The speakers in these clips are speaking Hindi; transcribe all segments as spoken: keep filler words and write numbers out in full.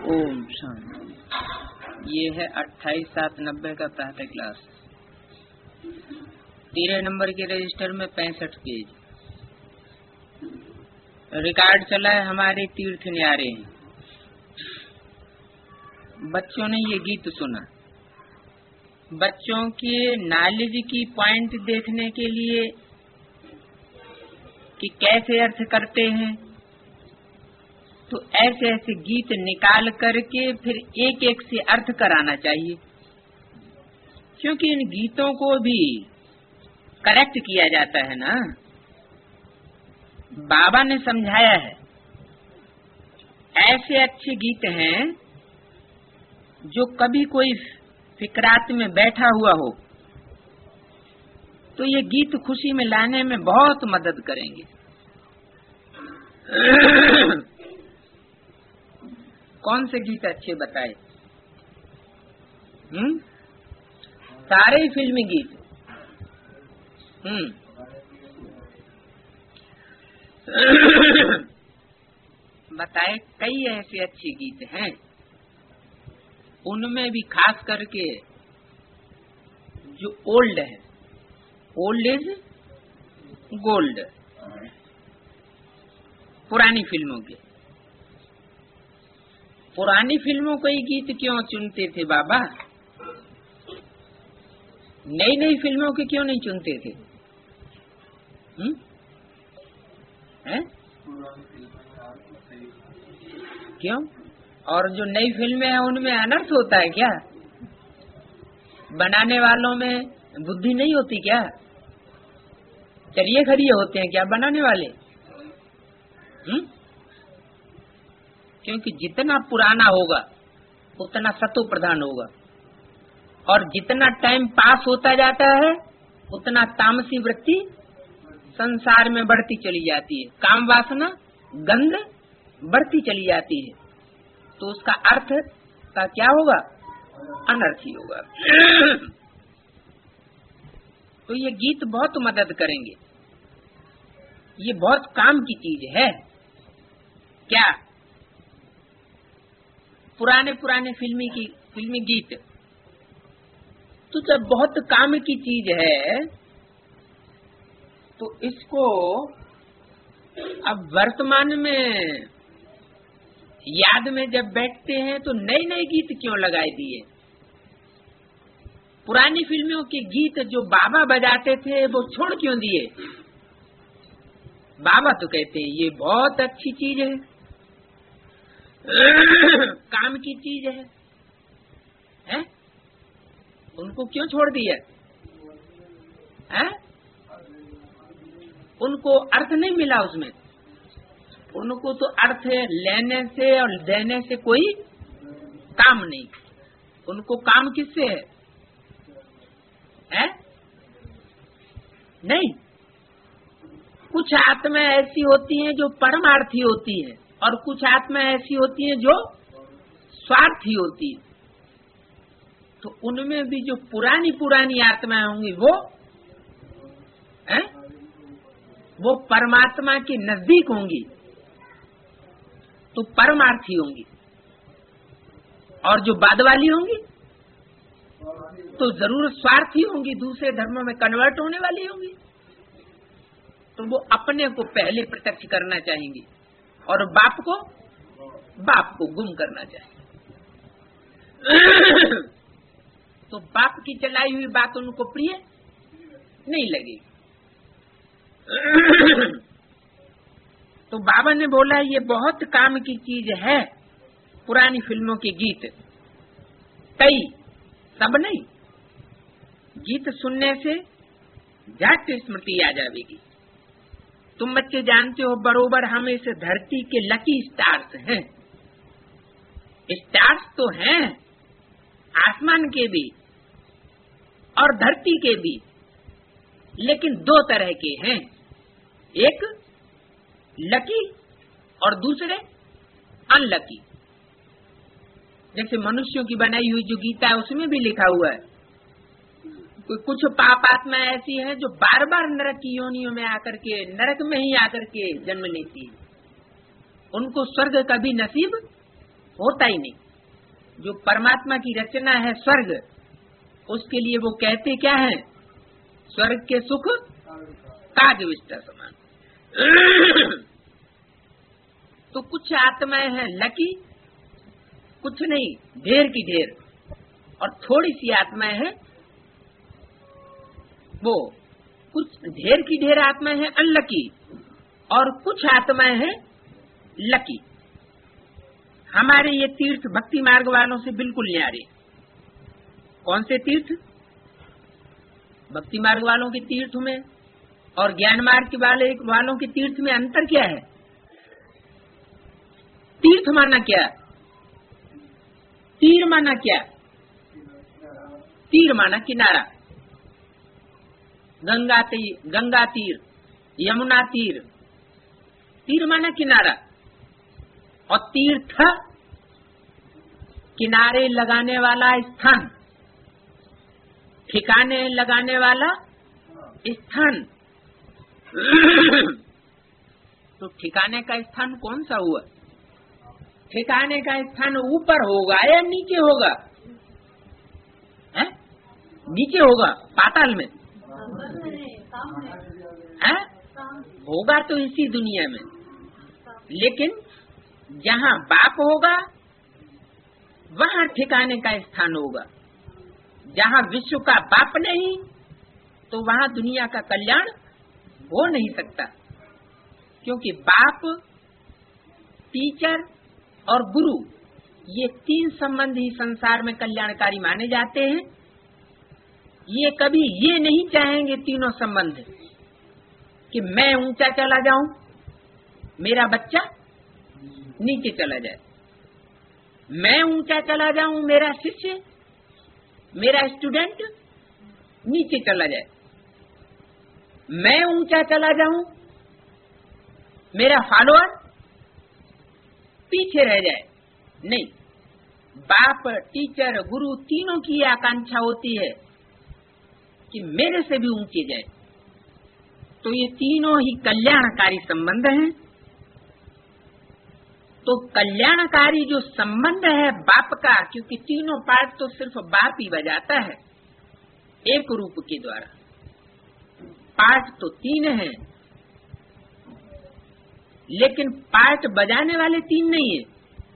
ओम शांति। ये है अट्ठाईस सात नब्बे का प्रातः क्लास। तेरह नंबर के रजिस्टर में पैंसठ पेज रिकॉर्ड चला है। हमारे तीर्थ न्यारे हैं। बच्चों ने ये गीत सुना। बच्चों के नॉलेज की पॉइंट देखने के लिए कि कैसे अर्थ करते हैं, तो ऐसे ऐसे गीत निकाल करके फिर एक एक से अर्थ कराना चाहिए, क्योंकि इन गीतों को भी करेक्ट किया जाता है ना। बाबा ने समझाया है, ऐसे अच्छे गीत हैं जो कभी कोई फिक्रात में बैठा हुआ हो तो ये गीत खुशी में लाने में बहुत मदद करेंगे। कौन से गीत अच्छे बताए? हम्म सारे ही फिल्मी गीत। हम्म बताए कई ऐसे अच्छे गीत हैं। उनमें भी खास करके जो ओल्ड है, ओल्ड इज गोल्ड, पुरानी फिल्मों के। पुरानी फिल्मों के गीत क्यों चुनते थे बाबा? नई नई फिल्मों के क्यों नहीं चुनते थे? हम्म हैं? क्यों? और जो नई फिल्में हैं उनमें अनर्थ होता है क्या? बनाने वालों में बुद्धि नहीं होती क्या? चलिए खड़िए होते हैं क्या बनाने वाले? हम्म क्योंकि जितना पुराना होगा उतना सतो प्रधान होगा, और जितना टाइम पास होता जाता है उतना तामसी वृत्ति संसार में बढ़ती चली जाती है, काम वासना गंध बढ़ती चली जाती है। तो उसका अर्थ का क्या होगा? अनर्थ ही होगा। तो ये गीत बहुत मदद करेंगे। ये बहुत काम की चीज है। क्या? पुराने पुराने फिल्मी की फिल्मी गीत तो जब बहुत काम की चीज है तो इसको अब वर्तमान में याद में जब बैठते हैं तो नए नए गीत क्यों लगाए दिए? पुरानी फिल्मों के गीत जो बाबा बजाते थे वो छोड़ क्यों दिए? बाबा तो कहते हैं ये बहुत अच्छी चीज है, काम की चीज है, हैं? उनको क्यों छोड़ दिया? हैं? उनको अर्थ नहीं मिला उसमें। उनको तो अर्थ लेने से और देने से कोई काम नहीं। उनको काम किससे है? है? नहीं। कुछ आत्मा ऐसी होती हैं जो परमार्थी होती है, और कुछ आत्मा ऐसी होती हैं जो स्वार्थी होती है। तो उनमें भी जो पुरानी पुरानी आत्माएं होंगी वो है वो परमात्मा के नजदीक होंगी तो परमार्थी होंगी, और जो बाद वाली होंगी तो जरूर स्वार्थी होंगी, दूसरे धर्मों में कन्वर्ट होने वाली होंगी। तो वो अपने को पहले प्रत्यक्ष करना चाहेंगी और बाप को बाप को गुम करना चाहेंगे। तो बाप की चलाई हुई बात उनको प्रिय नहीं लगेगी। तो बाबा ने बोला ये बहुत काम की चीज है। पुरानी फिल्मों के गीत कई, सब नहीं, गीत सुनने से झट स्मृति आ जाएगी। तुम बच्चे जानते हो बरोबर हम इस धरती के लकी स्टार्स हैं। स्टार्स तो हैं आसमान के भी और धरती के भी, लेकिन दो तरह के हैं, एक लकी और दूसरे अनलकी। जैसे मनुष्यों की बनाई हुई जो गीता है उसमें भी लिखा हुआ है कुछ पाप आत्मा ऐसी है जो बार बार नरक की योनियों में आकर के नरक में ही आकर के जन्म लेती है, उनको स्वर्ग कभी नसीब होता ही नहीं। जो परमात्मा की रचना है स्वर्ग, उसके लिए वो कहते क्या है? स्वर्ग के सुख काग विष्टा समान। तो कुछ आत्माएं हैं लकी, कुछ नहीं ढेर की ढेर, और थोड़ी सी आत्माएं हैं वो कुछ ढेर की ढेर आत्माएं हैं अनलकी, और कुछ आत्माएं हैं लकी। हमारे ये तीर्थ भक्ति मार्ग वालों से बिल्कुल न्यारे। कौन से तीर्थ? भक्ति मार्ग वालों के तीर्थ में और ज्ञान मार्ग के वाले वालों के तीर्थ में अंतर क्या है? तीर्थ माना क्या? तीर माना क्या? तीर माना किनारा। गंगा तीर, गंगा तीर, यमुना तीर। तीर माना किनारा, और तीर्थ किनारे लगाने वाला स्थान, ठिकाने लगाने वाला स्थान। तो ठिकाने का स्थान कौन सा हुआ? ठिकाने का स्थान ऊपर होगा या नीचे होगा? है? नीचे होगा, पाताल में है? होगा तो इसी दुनिया में। लेकिन जहाँ बाप होगा वहाँ ठिकाने का स्थान होगा। जहाँ विश्व का बाप नहीं, तो वहाँ दुनिया का कल्याण हो नहीं सकता, क्योंकि बाप, टीचर और गुरु, ये तीन संबंध ही संसार में कल्याणकारी माने जाते हैं। ये कभी ये नहीं चाहेंगे तीनों संबंध कि मैं ऊंचा चला जाऊं, मेरा बच्चा नीचे चला जाए, मैं ऊंचा चला जाऊं, मेरा शिष्य, मेरा स्टूडेंट नीचे चला जाए, मैं ऊंचा चला जाऊं, मेरा फॉलोअर पीछे रह जाए। नहीं, बाप, टीचर, गुरु तीनों की आकांक्षा होती है कि मेरे से भी ऊंचे जाए। तो ये तीनों ही कल्याणकारी संबंध हैं। तो कल्याणकारी जो संबंध है बाप का, क्योंकि तीनों पार्ट तो सिर्फ बाप ही बजाता है एक रूप के द्वारा। पार्ट तो तीन हैं, लेकिन पार्ट बजाने वाले तीन नहीं है।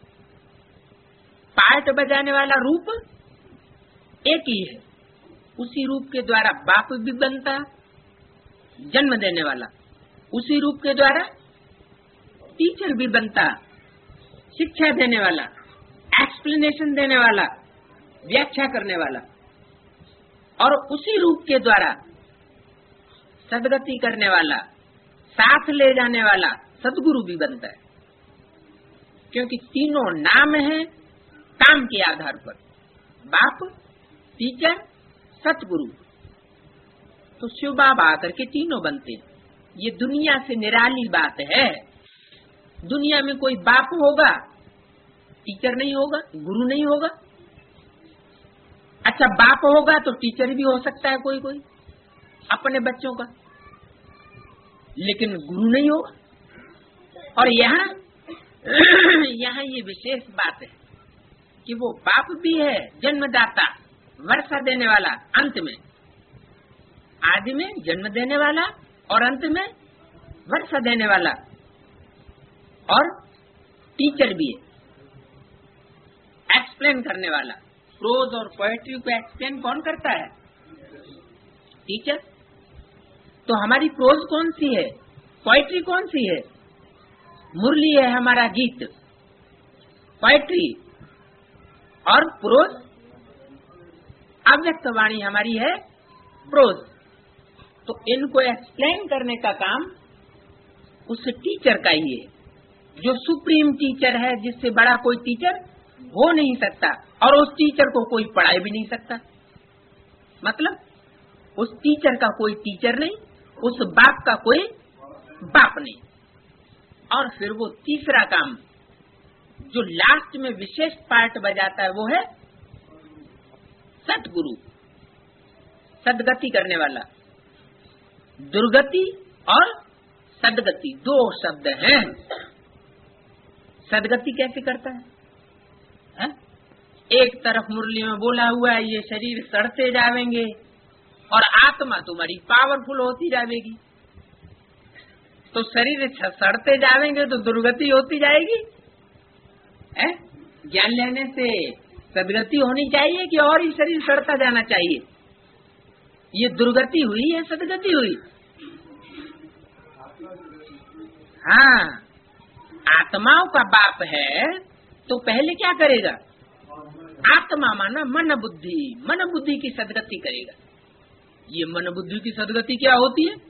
पार्ट बजाने वाला रूप एक ही है। उसी रूप के द्वारा बाप भी बनता, जन्म देने वाला। उसी रूप के द्वारा टीचर भी बनता, शिक्षा देने वाला, एक्सप्लेनेशन देने वाला, व्याख्या करने वाला। और उसी रूप के द्वारा सदगति करने वाला, साथ ले जाने वाला सदगुरु भी बनता है। क्योंकि तीनों नाम हैं काम के आधार पर, बाप, टीचर, सतगुरु। तो शिव बाबा आकर के तीनों बनते हैं। ये दुनिया से निराली बात है। दुनिया में कोई बाप होगा, टीचर नहीं होगा, गुरु नहीं होगा। अच्छा, बाप होगा तो टीचर भी हो सकता है कोई कोई अपने बच्चों का, लेकिन गुरु नहीं होगा। और यहाँ यहाँ ये विशेष बात है कि वो बाप भी है, जन्मदाता, वर्षा देने वाला, अंत में आदि में जन्म देने वाला और अंत में वर्षा देने वाला, और टीचर भी है, एक्सप्लेन करने वाला। प्रोज और पोएट्री को एक्सप्लेन कौन करता है? टीचर। तो हमारी प्रोज कौन सी है, पोएट्री कौन सी है? मुरली है हमारा गीत, पोएट्री, और प्रोज अव्यक्त वाणी हमारी है प्रोज। तो इनको एक्सप्लेन करने का काम उस टीचर का ही है, जो सुप्रीम टीचर है, जिससे बड़ा कोई टीचर हो नहीं सकता, और उस टीचर को कोई पढ़ा भी नहीं सकता। मतलब उस टीचर का कोई टीचर नहीं, उस बाप का कोई बाप नहीं। और फिर वो तीसरा काम जो लास्ट में विशेष पार्ट बजाता है, वो है सतगुरु, सदगति करने वाला। दुर्गति और सदगति दो शब्द हैं। सदगति कैसे करता है? एक तरफ मुरली में बोला हुआ है ये शरीर सड़ते जाएंगे और आत्मा तुम्हारी पावरफुल होती जाएगी। तो शरीर सड़ते जाएंगे तो दुर्गति होती जाएगी। है? ज्ञान लेने से सदगति होनी चाहिए कि और ही शरीर सड़ता जाना चाहिए? ये दुर्गति हुई है सदगति हुई? हाँ, आत्माओं का बाप है तो पहले क्या करेगा? आत्मा माना मन बुद्धि, मन बुद्धि की सदगति करेगा। ये मन बुद्धि की सदगति क्या होती है?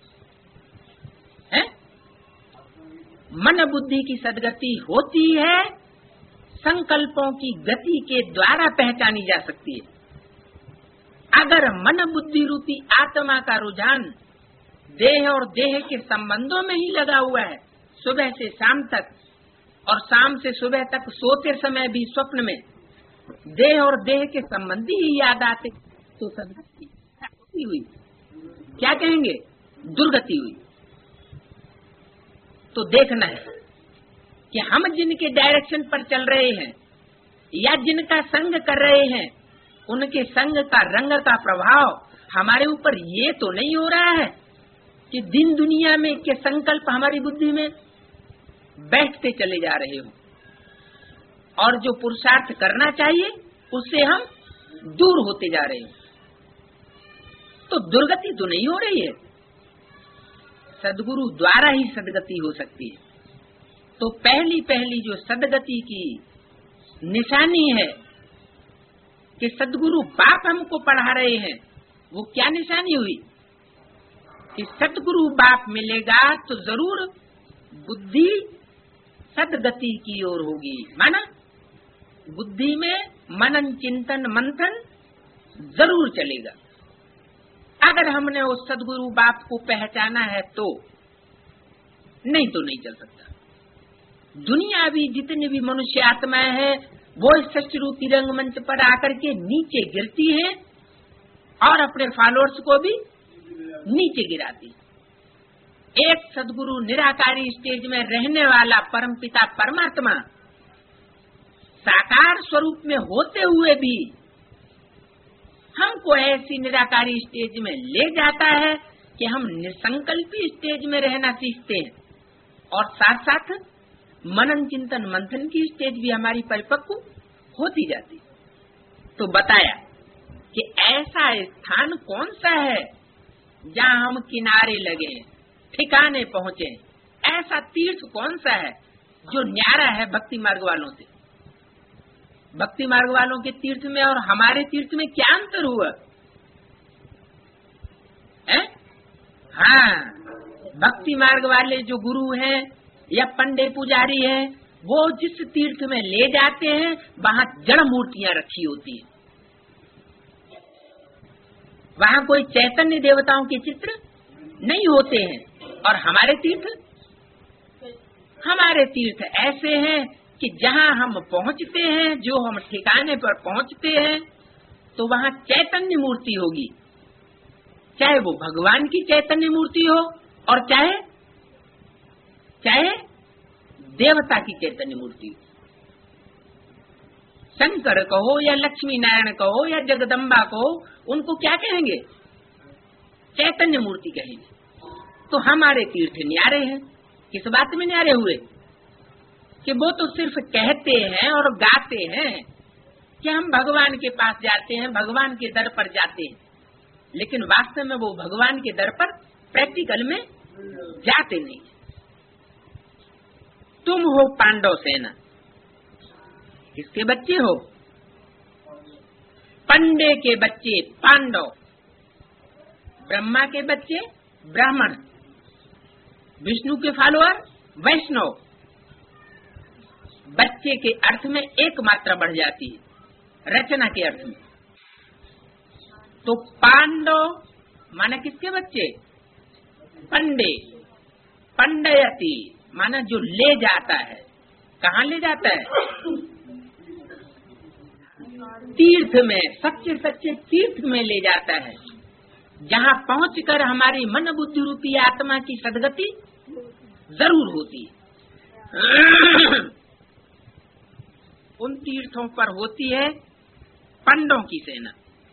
हैं? मन बुद्धि की सदगति होती है संकल्पों की गति के द्वारा पहचानी जा सकती है। अगर मन बुद्धि रूपी आत्मा का रुझान देह और देह के संबंधों में ही लगा हुआ है, सुबह से शाम तक और शाम से सुबह तक, सोते समय भी स्वप्न में देह और देह के संबंधी ही याद आते, तो सदगति हुई। क्या कहेंगे? दुर्गति हुई। तो देखना है कि हम जिनके डायरेक्शन पर चल रहे हैं या जिनका संग कर रहे हैं, उनके संग का रंग का प्रभाव हमारे ऊपर ये तो नहीं हो रहा है कि दिन दुनिया में के संकल्प हमारी बुद्धि में बैठते चले जा रहे हो और जो पुरुषार्थ करना चाहिए उससे हम दूर होते जा रहे हो। तो दुर्गति तो नहीं हो रही है, सदगुरु द्वारा ही सदगति हो सकती है। तो पहली पहली जो सदगति की निशानी है कि सदगुरु बाप हमको पढ़ा रहे हैं, वो क्या निशानी हुई कि सदगुरु बाप मिलेगा तो जरूर बुद्धि सदगति की ओर होगी। माना बुद्धि में मनन चिंतन मंथन जरूर चलेगा। अगर हमने उस सदगुरु बाप को पहचाना है तो, नहीं तो नहीं चल सकता। दुनिया भी जितने भी मनुष्य आत्माएं हैं वो इस सृष्टि रूपी रंगमंच पर आकर के नीचे गिरती हैं और अपने फॉलोअर्स को भी नीचे गिराती। एक सदगुरु निराकारी स्टेज में रहने वाला परमपिता परमात्मा साकार स्वरूप में होते हुए भी हमको ऐसी निराकारी स्टेज में ले जाता है कि हम निसंकल्पी स्टेज में रहना सीखते हैं और साथ साथ मनन चिंतन मंथन की स्टेज भी हमारी परिपक्व होती जाती। तो बताया कि ऐसा स्थान कौन सा है जहाँ हम किनारे लगे, ठिकाने पहुँचे, ऐसा तीर्थ कौन सा है जो न्यारा है भक्ति मार्ग वालों से। भक्ति मार्ग वालों के तीर्थ में और हमारे तीर्थ में क्या अंतर हुआ है? हाँ, भक्ति मार्ग वाले जो गुरु हैं या पंडे पुजारी हैं, वो जिस तीर्थ में ले जाते हैं वहाँ जड़ मूर्तियां रखी होती हैं। वहाँ कोई चैतन्य देवताओं के चित्र नहीं होते हैं। और हमारे तीर्थ हमारे तीर्थ ऐसे हैं कि जहाँ हम पहुँचते हैं, जो हम ठिकाने पर पहुँचते हैं, तो वहाँ चैतन्य मूर्ति होगी, चाहे वो भगवान की चैतन्य मूर्ति हो और चाहे चाहे देवता की चैतन्य मूर्ति। शंकर कहो या लक्ष्मी नारायण कहो या जगदम्बा कहो, उनको क्या कहेंगे? चैतन्य मूर्ति कहेंगे। तो हमारे तीर्थ न्यारे हैं। किस बात में न्यारे हुए? कि वो तो सिर्फ कहते हैं और गाते हैं कि हम भगवान के पास जाते हैं, भगवान के दर पर जाते हैं, लेकिन वास्तव में वो भगवान के दर पर प्रैक्टिकल में जाते नहीं। तुम हो पांडव सेना, किसके बच्चे हो? पंडे के बच्चे पांडव, ब्रह्मा के बच्चे ब्राह्मण, विष्णु के फॉलोअर वैष्णव। बच्चे के अर्थ में एक मात्रा बढ़ जाती है रचना के अर्थ में। तो पांडव माना किसके बच्चे? पंडे, पंडयति माना जो ले जाता है। कहाँ ले जाता है? तीर्थ में, सच्चे सच्चे तीर्थ में ले जाता है, जहाँ पहुंचकर हमारी मन बुद्धि रूपी आत्मा की सदगति जरूर होती है। उन तीर्थों पर होती है पंडों की सेना।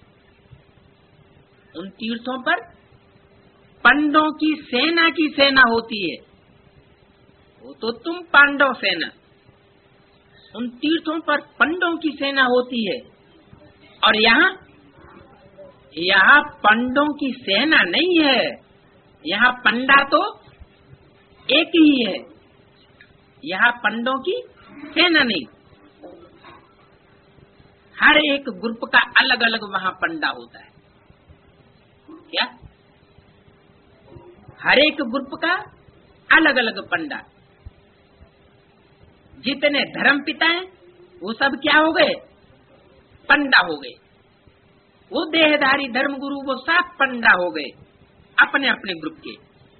उन तीर्थों पर पंडों की सेना की सेना होती है। वो तो तुम पांडव सेना, उन तीर्थों पर पंडों की सेना होती है। और यहाँ यहाँ पंडों की सेना नहीं है, यहाँ पंडा तो एक ही है, यहाँ पंडों की सेना नहीं। हर एक ग्रुप का अलग अलग वहाँ पंडा होता है। क्या? हर एक ग्रुप का अलग अलग पंडा। जितने धर्म पिता हैं वो सब क्या हो गए? पंडा हो गए। वो देहधारी धर्म गुरु वो सब पंडा हो गए अपने अपने ग्रुप के।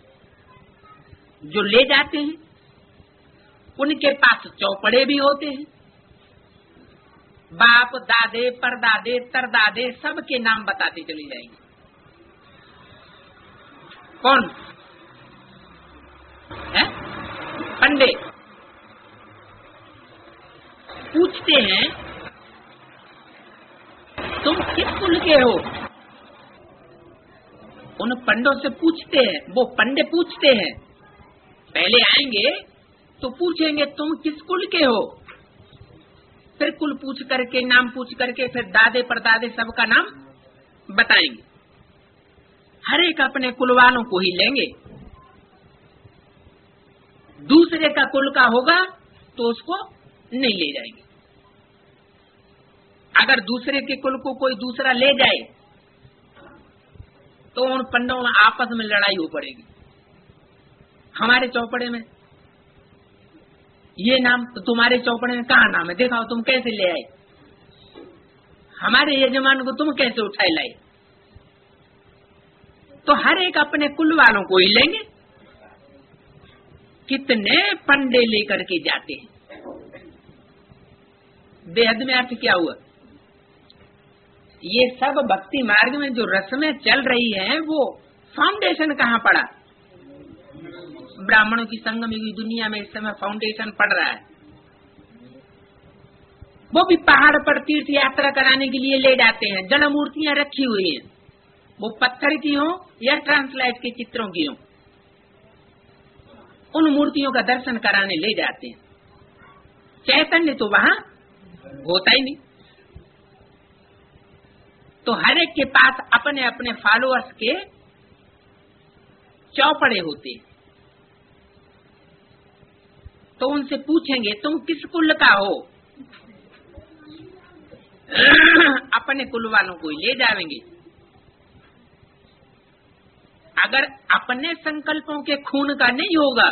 जो ले जाते हैं उनके पास चौपड़े भी होते हैं। बाप दादे परदादे तरदादे सबके नाम बताते चले जाएंगे। कौन है? पंडे पूछते हैं तुम किस कुल के हो? उन पंडों से पूछते हैं, वो पंडे पूछते हैं। पहले आएंगे तो पूछेंगे तुम किस कुल के हो, फिर कुल पूछ करके नाम पूछ करके फिर दादे परदादे सबका नाम बताएंगे। हर एक अपने कुल वालों को ही लेंगे। दूसरे का कुल का होगा तो उसको नहीं ले जाएंगे। अगर दूसरे के कुल को कोई दूसरा ले जाए तो उन पंडों में आपस में लड़ाई हो पड़ेगी। हमारे चौपड़े में ये नाम, तो तुम्हारे चौपड़े में कहाँ नाम है, देखा तुम कैसे ले आए? हमारे यजमान को तुम कैसे उठाए लाए? तो हर एक अपने कुल वालों को ही लेंगे। कितने पंडे लेकर के जाते हैं। बेहद में अर्थ क्या हुआ? ये सब भक्ति मार्ग में जो रस्में चल रही हैं वो फाउंडेशन कहाँ पड़ा? ब्राह्मणों की संगम युगी दुनिया में इस समय फाउंडेशन पड़ रहा है। वो भी पहाड़ पर तीर्थ यात्रा कराने के लिए ले जाते हैं। जड़ मूर्तियां रखी हुई हैं, वो पत्थर की हो या ट्रांसलाइट के चित्रों की हो, उन मूर्तियों का दर्शन कराने ले जाते हैं। चैतन्य तो वहां होता ही नहीं। तो हर एक के पास अपने अपने फॉलोअर्स के चौपड़े होते हैं। तो उनसे पूछेंगे तुम किस कुल का हो? अपने कुल वालों को ही ले जाएंगे। अगर अपने संकल्पों के खून का नहीं होगा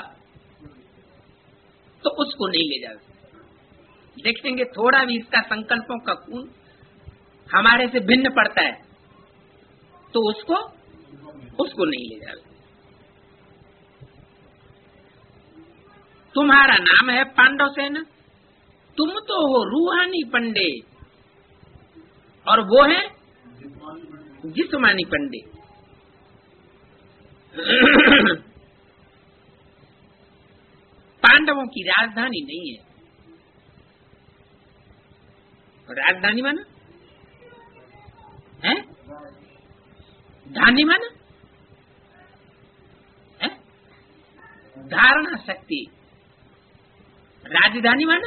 तो उसको नहीं ले जाएंगे। देखेंगे थोड़ा भी इसका संकल्पों का खून हमारे से भिन्न पड़ता है तो उसको उसको नहीं ले जाएंगे। तुम्हारा नाम है पांडव सेना, तुम तो हो रूहानी पंडे और वो है जिस्मानी पंडे। पांडवों की राजधानी नहीं है। राजधानी माना है, धानी माना है, धारणा शक्ति। राजधानी माना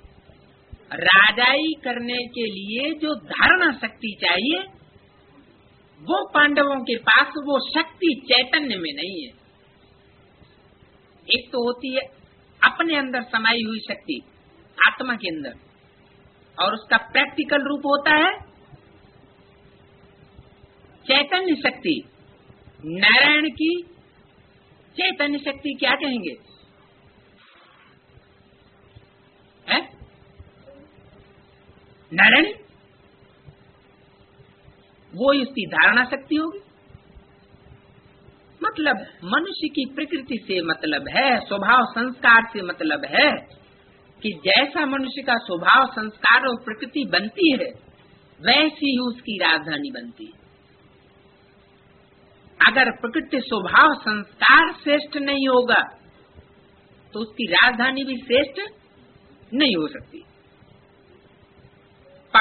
राजाई करने के लिए जो धारणा शक्ति चाहिए वो पांडवों के पास वो शक्ति चैतन्य में नहीं है। एक तो होती है अपने अंदर समाई हुई शक्ति आत्मा के अंदर, और उसका प्रैक्टिकल रूप होता है चैतन्य शक्ति। नारायण की चैतन्य शक्ति क्या कहेंगे? है नारायण, वो उसकी धारणा शक्ति होगी। मतलब मनुष्य की प्रकृति से मतलब है, स्वभाव संस्कार से मतलब है कि जैसा मनुष्य का स्वभाव संस्कार और प्रकृति बनती है वैसी ही उसकी राजधानी बनती है। अगर प्रकृति स्वभाव संस्कार श्रेष्ठ नहीं होगा तो उसकी राजधानी भी श्रेष्ठ नहीं हो सकती।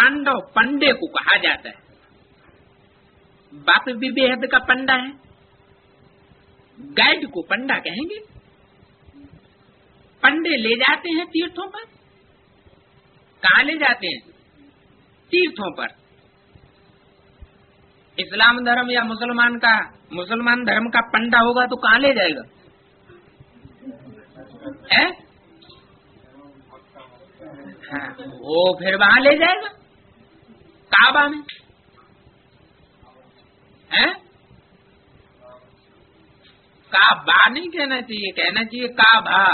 पांडव पंडे को कहा जाता है। बाप भी बेहद का पंडा है, गाइड को पंडा कहेंगे। पंडे ले जाते हैं तीर्थों पर। कहाँ ले जाते हैं? तीर्थों पर। इस्लाम धर्म या मुसलमान का मुसलमान धर्म का पंडा होगा तो कहाँ ले जाएगा? है? हाँ, वो फिर वहां ले जाएगा काबा में। है? काबा नहीं कहना चाहिए, कहना चाहिए काबा।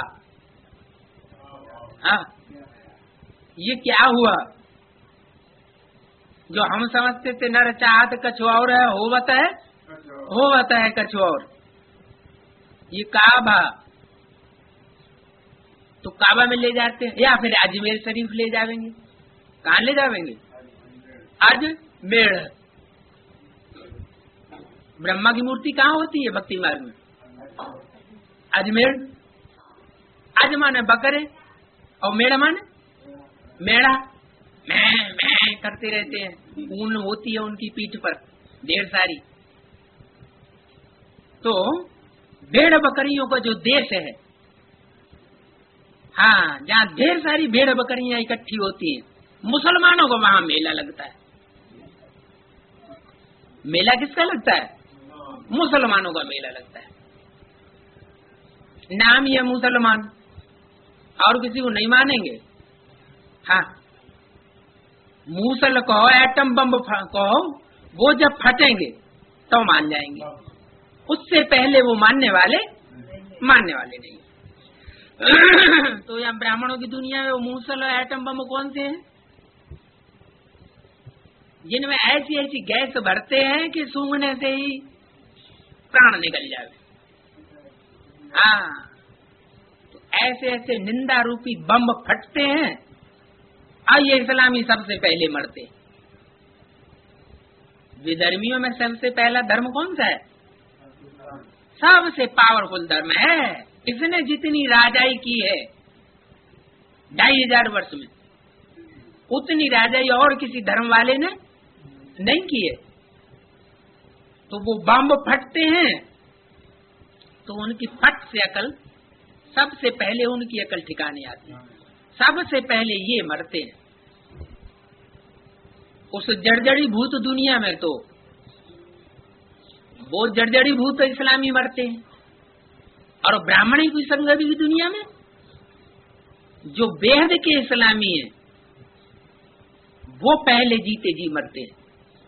हाँ, ये क्या हुआ? जो हम समझते थे नर चाहत कछु और है, होवत है होवत है कछु और। ये काबा, तो काबा में ले जाते हैं या फिर अजमेर शरीफ ले जाएंगे। कहाँ ले जाएंगे? अजमेर। ब्रह्मा की मूर्ति कहाँ होती है भक्ति मार्ग में? अजमेर। अज माने बकरे और मेढ़ माने मेढ़ा। मैं मैं करते रहते हैं, ऊन होती है उनकी पीठ पर ढेर सारी। तो भेड़ बकरियों का जो देश है, हाँ, जहाँ ढेर सारी भेड़ बकरियां इकट्ठी होती हैं, मुसलमानों को वहाँ मेला लगता है। मेला किसका लगता है? मुसलमानों का मेला लगता है। नाम ये मुसलमान, और किसी को नहीं मानेंगे। हाँ, मूसल कहो, एटम बम कहो, वो जब फटेंगे तो मान जाएंगे। उससे पहले वो मानने वाले मानने वाले नहीं। तो यहाँ ब्राह्मणों की दुनिया में वो मूसल और एटम बम कौन से हैं? जिनमें ऐसी ऐसी गैस भरते हैं कि सूंघने से ही प्राण निकल जाए। हाँ, तो ऐसे ऐसे निंदा रूपी बम फटते हैं, और ये इस्लामी सबसे पहले मरते। विधर्मियों में सबसे पहला धर्म कौन सा है? सबसे पावरफुल धर्म है। इसने जितनी राजाई की है ढाई हजार वर्ष में, उतनी राजाई और किसी धर्म वाले ने नहीं की है। तो वो बम फटते हैं तो उनकी फट से अकल, सबसे पहले उनकी अकल ठिकाने आती है। सबसे पहले ये मरते हैं। उस जड़जड़ी भूत दुनिया में तो वो जड़जड़ी भूत इस्लामी मरते हैं, और ब्राह्मणी की संगति की दुनिया में जो बेहद के इस्लामी है वो पहले जीते जी मरते हैं।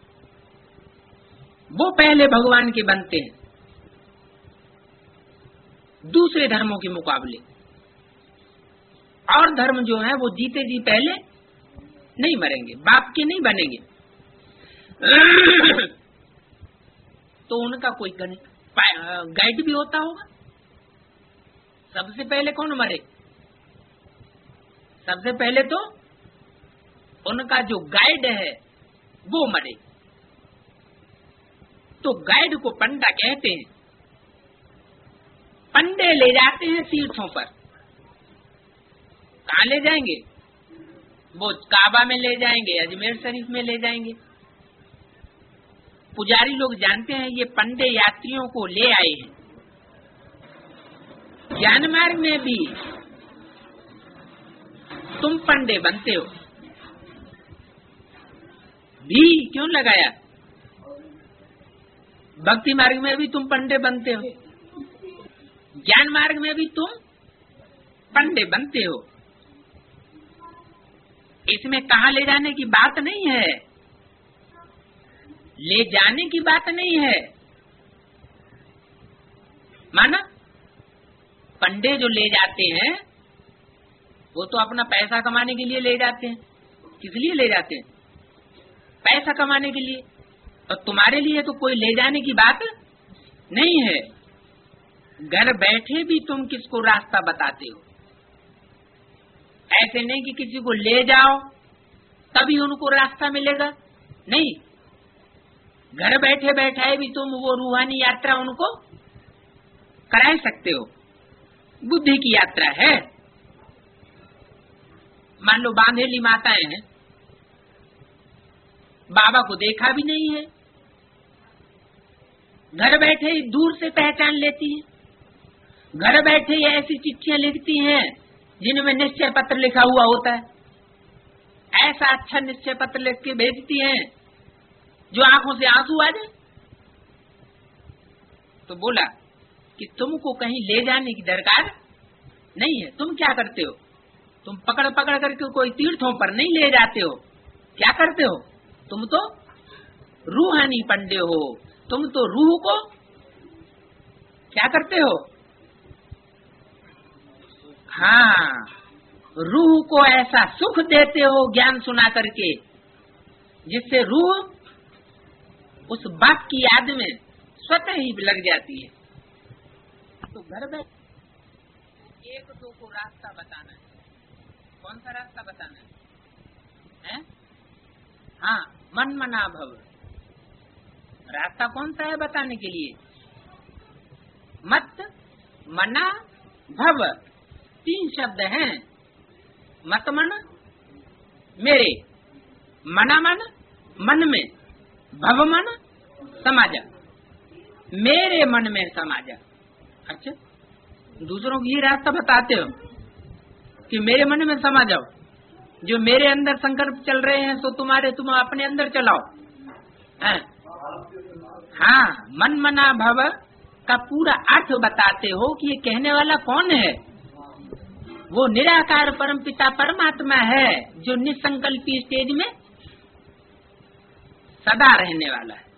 वो पहले भगवान के बनते हैं दूसरे धर्मों के मुकाबले। और धर्म जो है वो जीते जी पहले नहीं मरेंगे, बाप के नहीं बनेंगे। तो उनका कोई गाइड भी होता होगा। सबसे पहले कौन मरे? सबसे पहले तो उनका जो गाइड है वो मरे। तो गाइड को पंडा कहते हैं। पंडे ले जाते हैं तीर्थों पर। कहाँ ले जाएंगे? वो काबा में ले जाएंगे, अजमेर शरीफ में ले जाएंगे। पुजारी लोग जानते हैं ये पंडे यात्रियों को ले आए हैं। ज्ञान मार्ग में भी तुम पंडे बनते हो। भी क्यों लगाया? भक्ति मार्ग में भी तुम पंडे बनते हो, ज्ञान मार्ग में भी तुम पंडे बनते हो। इसमें कहाँ ले जाने की बात नहीं है, ले जाने की बात नहीं है। माना पंडे जो ले जाते हैं वो तो अपना पैसा कमाने के लिए ले जाते हैं। किस लिए ले जाते हैं? पैसा कमाने के लिए। और तुम्हारे लिए तो कोई ले जाने की बात नहीं है। घर बैठे भी तुम किसको रास्ता बताते हो। ऐसे नहीं कि किसी को ले जाओ तभी उनको रास्ता मिलेगा, नहीं। घर बैठे बैठे भी तुम वो रूहानी यात्रा उनको करा सकते हो। बुद्धि की यात्रा है। मान लो बांधेली माताएं हैं, बाबा को देखा भी नहीं है, घर बैठे ही दूर से पहचान लेती है, घर बैठे ही ऐसी चिट्ठियां लिखती हैं जिनमें निश्चय पत्र लिखा हुआ होता है, ऐसा अच्छा निश्चय पत्र लिख के भेजती हैं जो आंखों से आंसू आ जाए। तो बोला कि तुमको कहीं ले जाने की दरकार नहीं है, तुम क्या करते हो, तुम पकड़ पकड़ करके कोई तीर्थों पर नहीं ले जाते हो, क्या करते हो, तुम तो रूहानी पंडे हो, तुम तो रूह को क्या करते हो, हाँ, रूह को ऐसा सुख देते हो ज्ञान सुना करके जिससे रूह उस बाप की याद में स्वतः ही लग जाती है। तो घर में एक दो को रास्ता बताना है, कौन सा रास्ता बताना है, है? हाँ, मन मना भव, रास्ता कौन सा है बताने के लिए, मत मना भव, तीन शब्द हैं, मत मन मेरे, मना मन मन में, भव मन समाजा, मेरे मन में समाजा। अच्छा, दूसरों को ये रास्ता बताते हो कि मेरे मन में समा जाओ, जो मेरे अंदर संकल्प चल रहे हैं सो तुम्हारे तुम अपने अंदर चलाओ। हाँ, मन मना भव का पूरा अर्थ बताते हो कि ये कहने वाला कौन है, वो निराकार परम पिता परमात्मा है जो निसंकल्पी स्टेज में सदा रहने वाला है।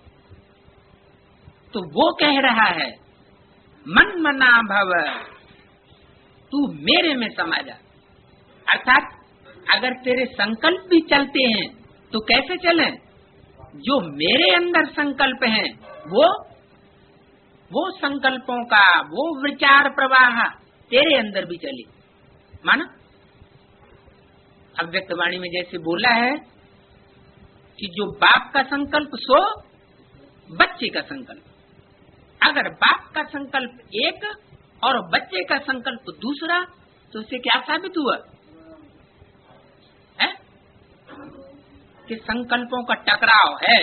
तो वो कह रहा है मन मना भव, तू मेरे में समा जा। अर्थात अगर तेरे संकल्प भी चलते हैं तो कैसे चलें, जो मेरे अंदर संकल्प हैं वो वो संकल्पों का वो विचार प्रवाह तेरे अंदर भी चले। माना अव्यक्त वाणी में जैसे बोला है कि जो बाप का संकल्प सो बच्चे का संकल्प, अगर बाप का संकल्प एक और बच्चे का संकल्प दूसरा तो उससे क्या साबित हुआ है कि संकल्पों का टकराव है,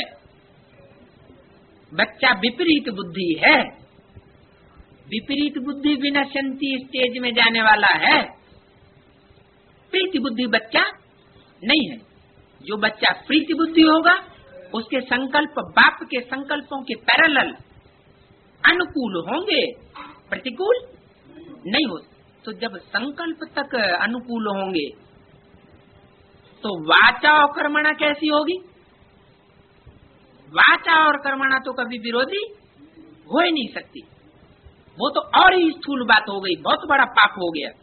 बच्चा विपरीत बुद्धि है, विपरीत बुद्धि विनश्यंती स्टेज में जाने वाला है, प्रीति बुद्धि बच्चा नहीं है। जो बच्चा प्रीति बुद्धि होगा उसके संकल्प बाप के संकल्पों के पैरेलल अनुकूल होंगे, प्रतिकूल नहीं हो। तो जब संकल्प तक अनुकूल होंगे तो वाचा और कर्मणा कैसी होगी, वाचा और कर्मणा तो कभी विरोधी हो ही नहीं सकती, वो तो और ही स्थूल बात हो गई, बहुत बड़ा पाप हो गया।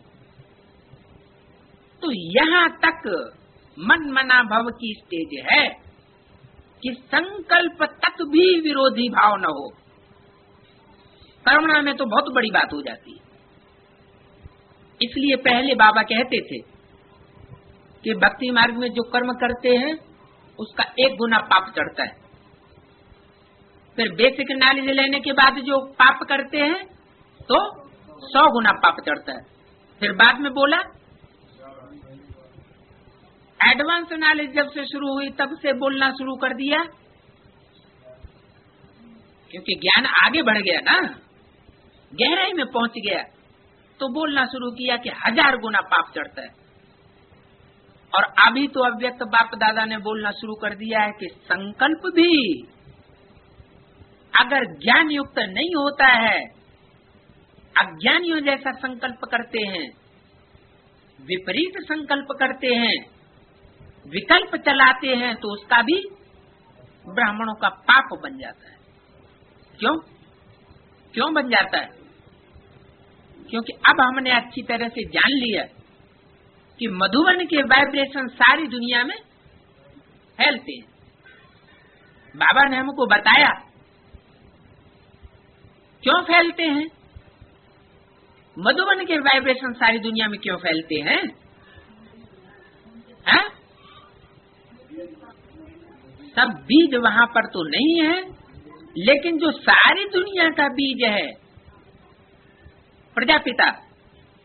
तो यहाँ तक मन मना भव की स्टेज है कि संकल्प तक भी विरोधी भाव न हो, कर्मणा में तो बहुत बड़ी बात हो जाती है। इसलिए पहले बाबा कहते थे कि भक्ति मार्ग में जो कर्म करते हैं उसका एक गुना पाप चढ़ता है, फिर बेसिक नॉलेज लेने के बाद जो पाप करते हैं तो सौ गुना पाप चढ़ता है। फिर बाद में बोला एडवांस नॉलेज जब से शुरू हुई तब से बोलना शुरू कर दिया, क्योंकि ज्ञान आगे बढ़ गया ना, गहराई में पहुंच गया, तो बोलना शुरू किया कि हजार गुना पाप चढ़ता है। और अभी तो अव्यक्त बाप दादा ने बोलना शुरू कर दिया है कि संकल्प भी अगर ज्ञान युक्त नहीं होता है, अज्ञानियों जैसा संकल्प करते हैं, विपरीत संकल्प करते हैं, विकल्प चलाते हैं, तो उसका भी ब्राह्मणों का पाप बन जाता है। क्यों क्यों बन जाता है? क्योंकि अब हमने अच्छी तरह से जान लिया कि मधुबन के वाइब्रेशन सारी दुनिया में फैलते हैं। बाबा ने हमको बताया क्यों फैलते हैं, मधुबन के वाइब्रेशन सारी दुनिया में क्यों फैलते हैं, है? सब बीज वहां पर तो नहीं है, लेकिन जो सारी दुनिया का बीज है प्रजापिता,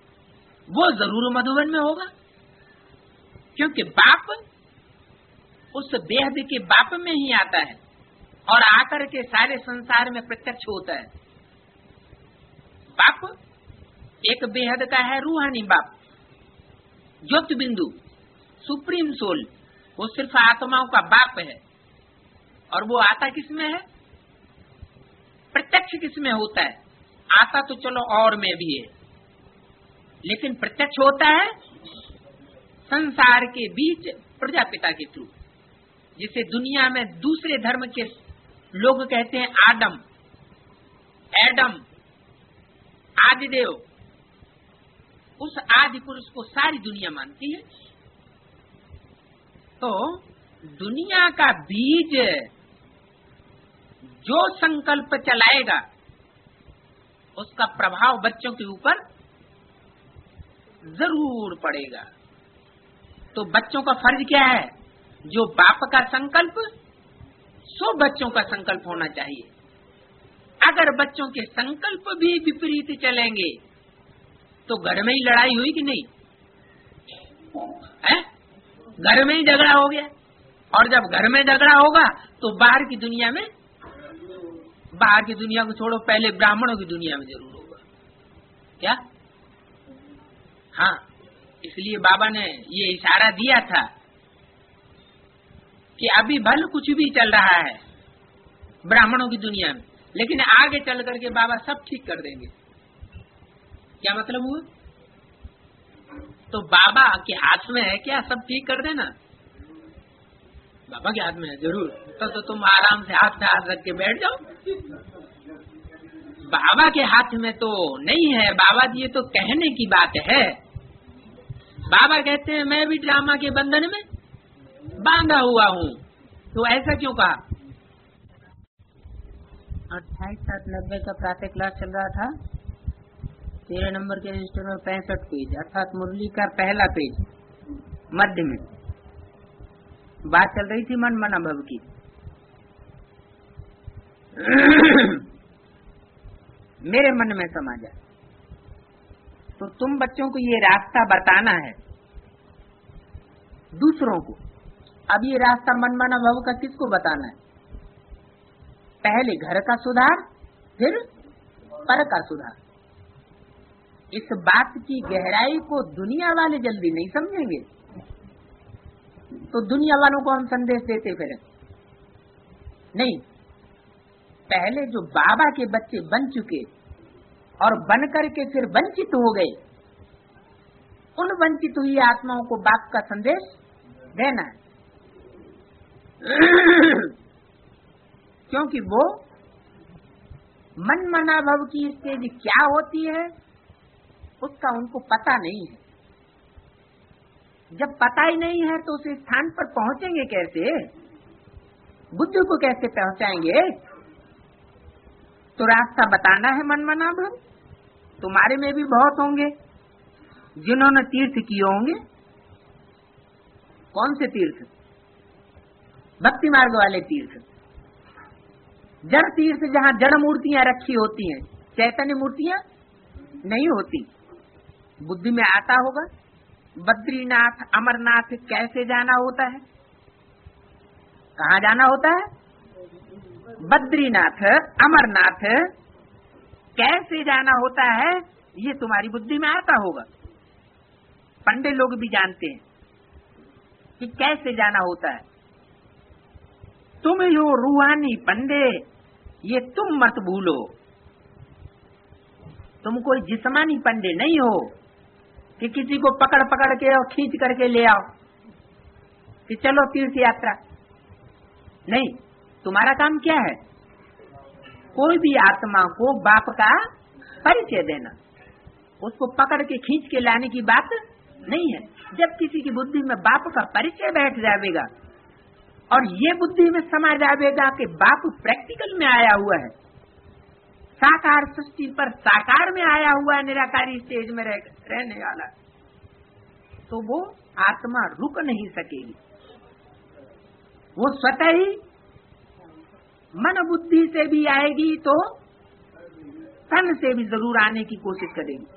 वो जरूर मधुबन में होगा, क्योंकि बाप उस बेहद के बाप में ही आता है और आकर के सारे संसार में प्रत्यक्ष होता है। बाप एक बेहद का है रूहानी बाप, ज्योति बिंदु, सुप्रीम सोल, वो सिर्फ आत्माओं का बाप है। और वो आता किसमें है? प्रत्यक्ष किसमें होता है? आता तो चलो और में भी है, लेकिन प्रत्यक्ष होता है संसार के बीच प्रजापिता के थ्रू, जिसे दुनिया में दूसरे धर्म के लोग कहते हैं आदम, एडम, आदिदेव। उस आदि पुरुष को सारी दुनिया मानती है। तो दुनिया का बीज जो संकल्प चलाएगा उसका प्रभाव बच्चों के ऊपर जरूर पड़ेगा। तो बच्चों का फर्ज क्या है? जो बाप का संकल्प, सो बच्चों का संकल्प होना चाहिए। अगर बच्चों के संकल्प भी विपरीत चलेंगे तो घर में ही लड़ाई हुई कि नहीं है? घर में ही झगड़ा हो गया। और जब घर में झगड़ा होगा तो बाहर की दुनिया में, बाहर की दुनिया को छोड़ो, पहले ब्राह्मणों की दुनिया में जरूर होगा। क्या? हाँ, इसलिए बाबा ने ये इशारा दिया था कि अभी भले कुछ भी चल रहा है ब्राह्मणों की दुनिया में, लेकिन आगे चल करके बाबा सब ठीक कर देंगे। क्या मतलब हुआ? तो बाबा के हाथ में है क्या सब ठीक कर देना? बाबा के हाथ में है जरूर। तो, तो तुम आराम से हाथ में हाथ रख के बैठ जाओ। बाबा के हाथ में तो नहीं है। बाबा जी ये तो कहने की बात है। बाबा कहते हैं मैं भी ड्रामा के बंधन में बांधा हुआ हूँ। तो ऐसा क्यों कहा? अट्ठाईस सात नब्बे का प्रातः क्लास चल रहा था। तेरह नंबर के रजिस्टर में पैंसठ पेज, अर्थात मुरली का पहला पेज मध्य में बात चल रही थी मन मना भव की। मेरे मन में समा जाए तो तुम बच्चों को ये रास्ता बताना है दूसरों को। अब ये रास्ता मन मना भव का किसको बताना है? पहले घर का सुधार, फिर पर का सुधार। इस बात की गहराई को दुनिया वाले जल्दी नहीं समझेंगे, तो दुनिया वालों को हम संदेश देते फिर नहीं। पहले जो बाबा के बच्चे बन चुके और बन करके फिर वंचित हो गए, उन वंचित हुई आत्माओं को बाप का संदेश देना है। क्योंकि वो मन मना भव की स्टेज क्या होती है उसका उनको पता नहीं है। जब पता ही नहीं है तो उस स्थान पर पहुंचेंगे कैसे? बुद्धि को कैसे पहुंचाएंगे? तो रास्ता बताना है मन मना भव। तुम्हारे में भी बहुत होंगे जिन्होंने तीर्थ किए होंगे। कौन से तीर्थ? भक्ति मार्ग वाले तीर्थ। जड़ तीर्थ जहाँ जड़ मूर्तियां रखी होती हैं, चैतन्य मूर्तियां नहीं होती। बुद्धि में आता होगा बद्रीनाथ, अमरनाथ कैसे जाना होता है? कहाँ जाना होता है? बद्रीनाथ, अमरनाथ कैसे जाना होता है? ये तुम्हारी बुद्धि में आता होगा। पंडित लोग भी जानते हैं कि कैसे जाना होता है। तुम यो रूहानी पंडित, ये तुम मत भूलो। तुम कोई जिस्मानी पंडित नहीं हो कि किसी को पकड़ पकड़ के और खींच करके ले आओ कि चलो तीर्थ यात्रा। नहीं, तुम्हारा काम क्या है? कोई भी आत्मा को बाप का परिचय देना। उसको पकड़ के खींच के लाने की बात नहीं है। जब किसी की बुद्धि में बाप का परिचय बैठ जाएगा और ये बुद्धि में समा जाएगा कि बाप प्रैक्टिकल में आया हुआ है, साकार सृष्टि पर साकार में आया हुआ है, निराकारी स्टेज में रह, रहने वाला, तो वो आत्मा रुक नहीं सकेगी। वो स्वतः ही मन बुद्धि से भी आएगी तो तन से भी जरूर आने की कोशिश करेगी।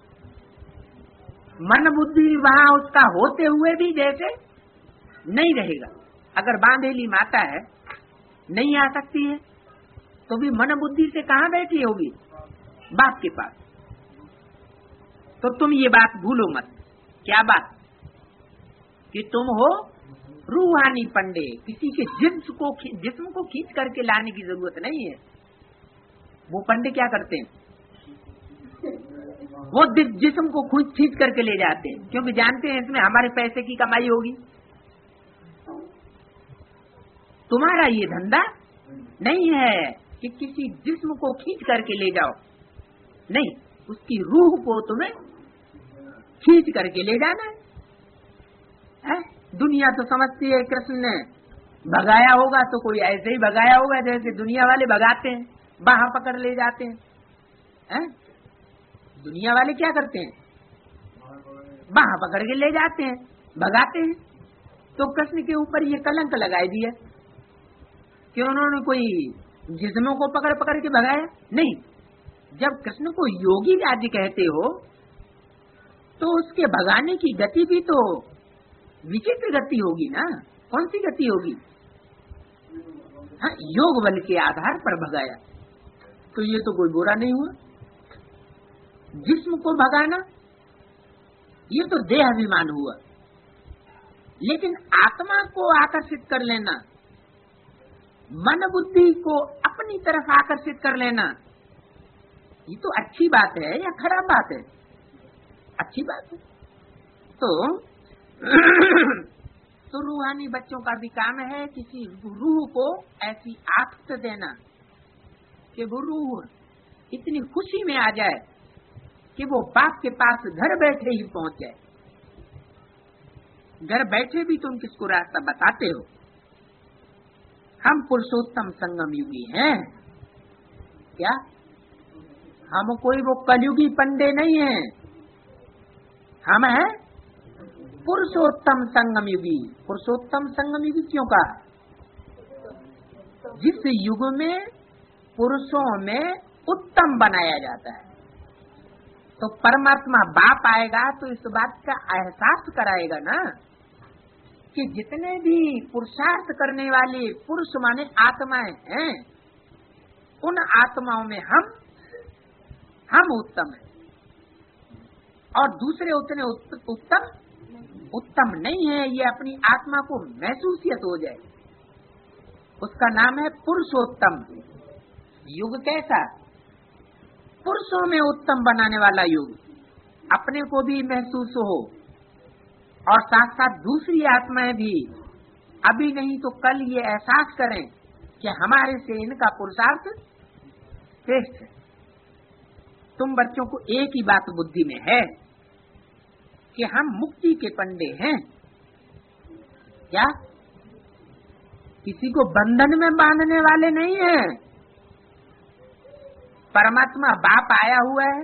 मन बुद्धि वहां उसका होते हुए भी जैसे नहीं रहेगा। अगर बांधेली माता है, नहीं आ सकती है, तो भी मन बुद्धि से कहाँ बैठी होगी? बाप के पास। तो तुम ये बात भूलो मत। क्या बात? कि तुम हो रूहानी पंडे, किसी के जिस्म को जिस्म को खींच करके लाने की जरूरत नहीं है। वो पंडे क्या करते हैं? वो जिस्म को खुद खींच करके ले जाते हैं, क्योंकि जानते हैं इसमें हमारे पैसे की कमाई होगी। तुम्हारा ये धंधा नहीं है कि किसी जिस्म को खींच करके ले जाओ, नहीं, उसकी रूह को तुम्हें खींच करके ले जाना है, है? दुनिया तो समझती है कृष्ण ने भगाया होगा तो कोई ऐसे ही भगाया होगा जैसे दुनिया वाले भगाते हैं, बाह पकड़ ले जाते हैं, है? दुनिया वाले क्या करते हैं? बाह पकड़ के ले जाते हैं, भगाते हैं। तो कृष्ण के ऊपर ये कलंक लगाई दिया कि उन्होंने कोई जिस्मों को पकड़ पकड़ के भगाया नहीं। जब कृष्ण को योगी राज्य कहते हो तो उसके भगाने की गति भी तो विचित्र गति होगी ना। कौन सी गति होगी? हाँ, योग बल के आधार पर भगाया, तो ये तो कोई बुरा नहीं हुआ। जिस्म को भगाना ये तो देह अभिमान हुआ, लेकिन आत्मा को आकर्षित कर लेना, मन बुद्धि को अपनी तरफ आकर्षित कर लेना, ये तो अच्छी बात है या खराब बात है? अच्छी बात है। तो तो रूहानी बच्चों का भी काम है किसी रूह को ऐसी आदत देना कि वो रूह इतनी खुशी में आ जाए कि वो बाप के पास घर बैठे ही पहुंच जाए। घर बैठे भी तुम किसको रास्ता बताते हो? हम पुरुषोत्तम संगम युगी हैं क्या? हम कोई वो कलयुगी पंडे नहीं हैं, हम हैं पुरुषोत्तम संगम युगी। पुरुषोत्तम संगम युगी क्यों कहा? जिस युग में पुरुषों में उत्तम बनाया जाता है, तो परमात्मा बाप आएगा तो इस बात का एहसास कराएगा ना कि जितने भी पुरुषार्थ करने वाले पुरुष माने आत्माएं हैं, उन आत्माओं में हम हम उत्तम हैं और दूसरे उतने उत्तम उत्तम नहीं है। ये अपनी आत्मा को महसूसियत हो जाए, उसका नाम है पुरुषोत्तम युग। कैसा? पुरुषों में उत्तम बनाने वाला युग, अपने को भी महसूस हो और साथ साथ दूसरी आत्माएं भी अभी नहीं तो कल ये एहसास करें कि हमारे से इनका पुरुषार्थ श्रेष्ठ है। तुम बच्चों को एक ही बात बुद्धि में है कि हम मुक्ति के पंडे हैं। क्या? किसी को बंधन में बांधने वाले नहीं हैं। परमात्मा बाप आया हुआ है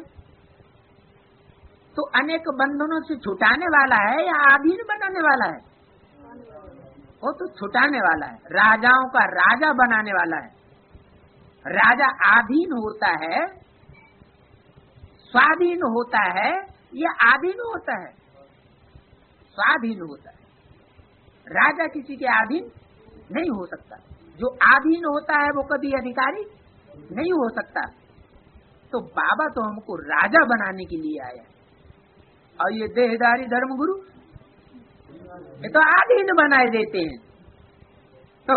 तो अनेक बंधनों से छुटाने वाला है या आधीन बनाने वाला है? वो तो छुटाने वाला है, राजाओं का राजा बनाने वाला है। राजा आधीन होता है, स्वाधीन होता है या आधीन होता है? स्वाधीन होता है। राजा किसी के अधीन नहीं हो सकता। जो आधीन होता है वो कभी अधिकारी नहीं हो सकता। तो बाबा तो हमको राजा बनाने के लिए आया, और ये देहधारी धर्मगुरु ये तो आधीन बनाए देते हैं। तो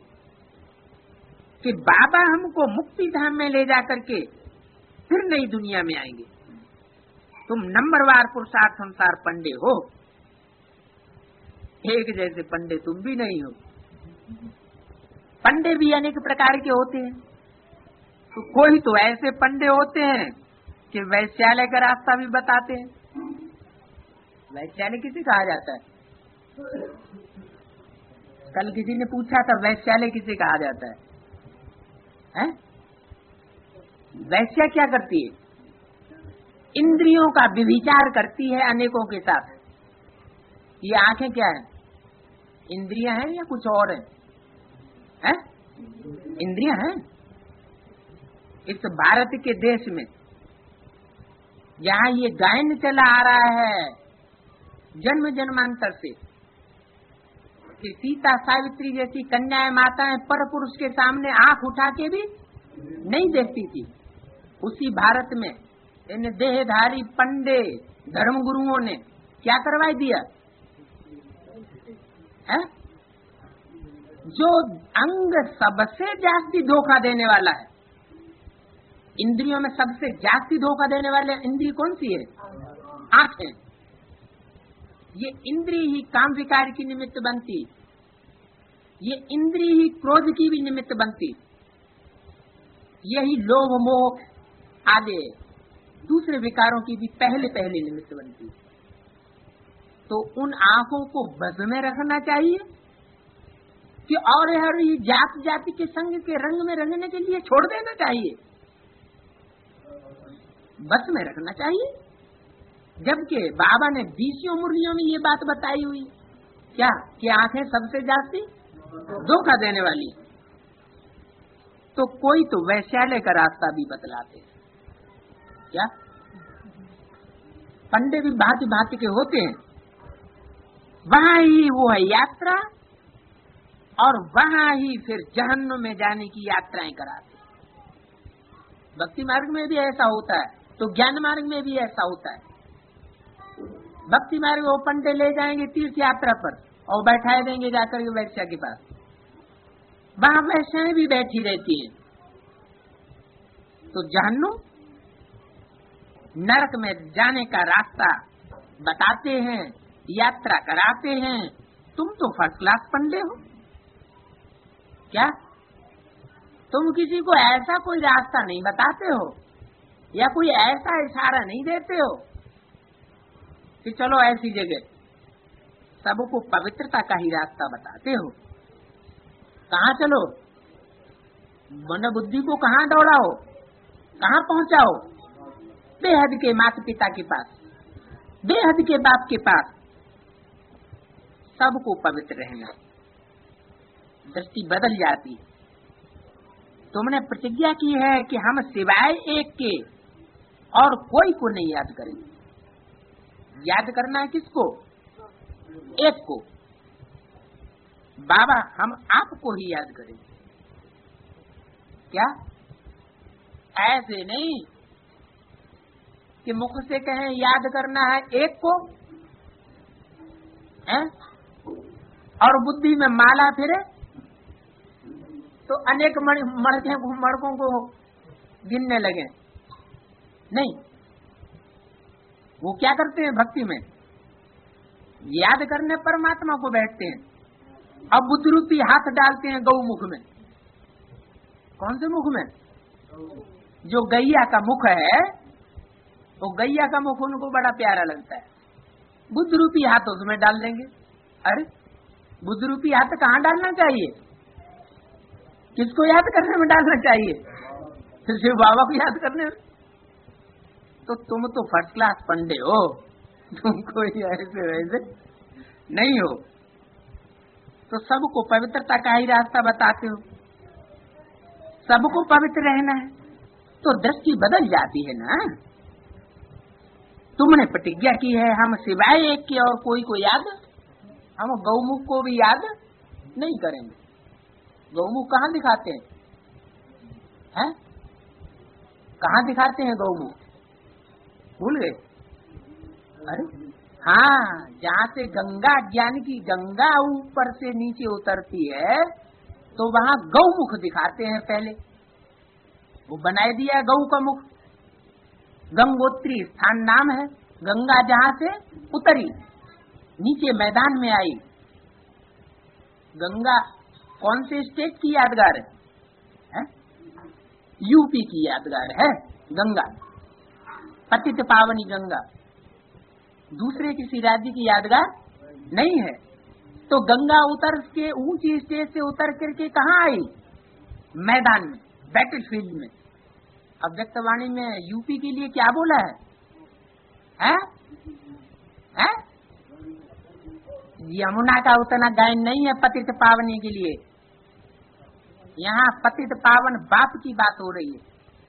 कि बाबा हमको मुक्ति धाम में ले जा करके फिर नई दुनिया में आएंगे। तुम नंबरवार पुरुषार्थ अनुसार पंडे हो, एक जैसे पंडे तुम भी नहीं हो। पंडे भी अनेक प्रकार के होते हैं। तो कोई तो ऐसे पंडे होते हैं कि वैश्यालय का रास्ता भी बताते हैं। वैश्यालय किसे कहा जाता है? कल किसी ने पूछा था वैश्यालय किसे कहा जाता है? हैं? वैश्या क्या करती है? इंद्रियों का व्यभिचार करती है अनेकों के साथ। ये आंखें क्या है? इंद्रियां हैं या कुछ और है? हैं? इंद्रियां हैं। इस भारत के देश में जहाँ ये गायन चला आ रहा है जन्म जन्मांतर से, कि सीता सावित्री जैसी कन्याएं माताएं पर पुरुष के सामने आंख उठा के भी नहीं देखती थी। उसी भारत में इन देहधारी पंडे धर्म गुरुओं ने क्या करवा दिया है? जो अंग सबसे जास्ती धोखा देने वाला है, इंद्रियों में सबसे जास्ती धोखा देने वाले इंद्रिय कौन सी है? आंखें। ये इंद्रिय ही काम विकार की निमित्त बनती, ये इंद्रिय ही क्रोध की भी निमित्त बनती, यही लोभ मोह आदि दूसरे विकारों की भी पहले पहले निमित्त बनती। तो उन आंखों को बस में रखना चाहिए कि और हर जात जाति के संग के रंग में रंगने के लिए छोड़ देना चाहिए, बस में रखना चाहिए। जबकि बाबा ने बीसियों मुरलियों में ये बात बताई हुई क्या कि आंखें सबसे जास्ती धोखा देने वाली। तो कोई तो वैश्यालय का रास्ता भी बतलाते क्या? पंडे भी भांति भांति के होते हैं, वहां ही वो है यात्रा और वहां ही फिर जहन्नुम में जाने की यात्राएं कराते। भक्ति मार्ग में भी ऐसा होता है तो ज्ञान मार्ग में भी ऐसा होता है। भक्ति मार्ग वो पंडे ले जाएंगे तीर्थ यात्रा पर और बैठाए देंगे जाकर के वैश्या के पास, वहां वैश्याएं भी बैठी रहती हैं। तो जहन्नुम नरक में जाने का रास्ता बताते हैं, यात्रा कराते हैं। तुम तो फर्स्ट क्लास पंडे हो क्या? तुम किसी को ऐसा कोई रास्ता नहीं बताते हो या कोई ऐसा इशारा नहीं देते हो कि चलो ऐसी जगह, सबको पवित्रता का ही रास्ता बताते हो। कहाँ चलो, मन बुद्धि को कहाँ दौड़ाओ, कहाँ पहुँचाओ? बेहद के माता पिता के पास, बेहद के बाप के पास। सबको पवित्र रहना, दृष्टि बदल जाती। तुमने प्रतिज्ञा की है कि हम सिवाय एक के और कोई को नहीं याद करेंगे। याद करना है किसको? एक को। बाबा हम आपको ही याद करेंगे। क्या ऐसे नहीं कि मुख से कहें याद करना है एक को है? और बुद्धि में माला फिरे तो अनेक मड़कों मड़कों को गिनने लगे। नहीं, वो क्या करते हैं भक्ति में? याद करने परमात्मा को बैठते हैं, अब बुद्धि रूपी हाथ डालते हैं गौमुख में। कौन से मुख में? जो गैया का मुख है, वो गैया का मुख उनको बड़ा प्यारा लगता है। बुद्धि रूपी हाथ उसमें डाल देंगे। अरे बुद्धि रूपी हाथ कहाँ डालना चाहिए? किसको याद करने में डालना चाहिए? फिर शिव बाबा को याद करने में। तो तुम तो फर्स्ट क्लास पंडे हो, तुम कोई ऐसे वैसे नहीं हो। तो सबको पवित्रता का ही रास्ता बताते हो, सबको पवित्र रहना है, तो दृष्टि बदल जाती है ना। तुमने प्रतिज्ञा की है हम सिवाय एक के और कोई को याद, हम गौमुख को भी याद नहीं करेंगे। गौमुख कहाँ दिखाते हैं? हैं? कहाँ दिखाते हैं गौमुख? भूल गए? अरे हाँ, जहाँ से गंगा ज्ञान की गंगा ऊपर से नीचे उतरती है तो वहाँ गौमुख दिखाते हैं। पहले वो बनाए दिया गौ का मुख, गंगोत्री स्थान नाम है। गंगा जहाँ से उतरी नीचे मैदान में आई। गंगा कौन से स्टेट की यादगार है? है? यूपी की यादगार है गंगा, पतित पावनी गंगा। दूसरे किसी राज्य की यादगार नहीं है। तो गंगा उतर के ऊंची स्टेज से उतर करके कहाँ आई? मैदान में, बैटल फील्ड में। अव्यक्तवाणी में यूपी के लिए क्या बोला है? हैं? हैं? यमुना का उतना गायन नहीं है पतित पावनी के लिए। यहाँ पतित पावन बाप की बात हो रही है।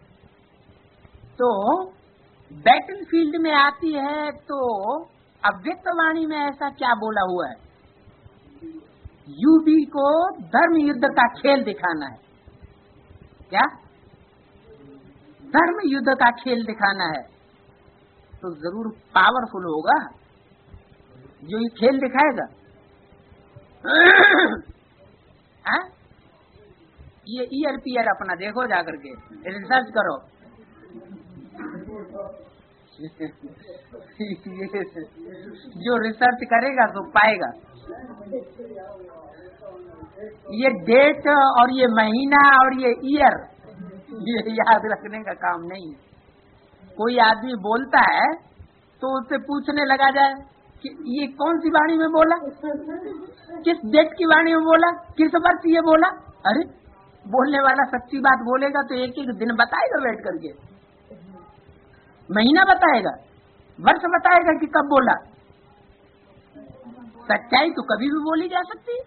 तो बैटल फील्ड में आती है तो अव्यक्तवाणी में ऐसा क्या बोला हुआ है? यूपी को धर्म युद्ध का खेल दिखाना है। क्या? धर्म युद्ध का खेल दिखाना है तो जरूर पावरफुल होगा जो ये खेल दिखाएगा। हाँ? ये ईयर पियर अपना देखो जाकर के, रिसर्च करो। जो रिसर्च करेगा तो पाएगा। ये डेट और ये महीना और ये ईयर ये याद रखने का काम नहीं है। कोई आदमी बोलता है तो उससे पूछने लगा जाए कि ये कौन सी वाणी में बोला, किस डेट की वाणी में बोला, किस वर्ष ये बोला। अरे बोलने वाला सच्ची बात बोलेगा तो एक एक दिन बताएगा बैठ करके, महीना बताएगा, वर्ष बताएगा कि कब बोला। सच्चाई तो कभी भी बोली जा सकती।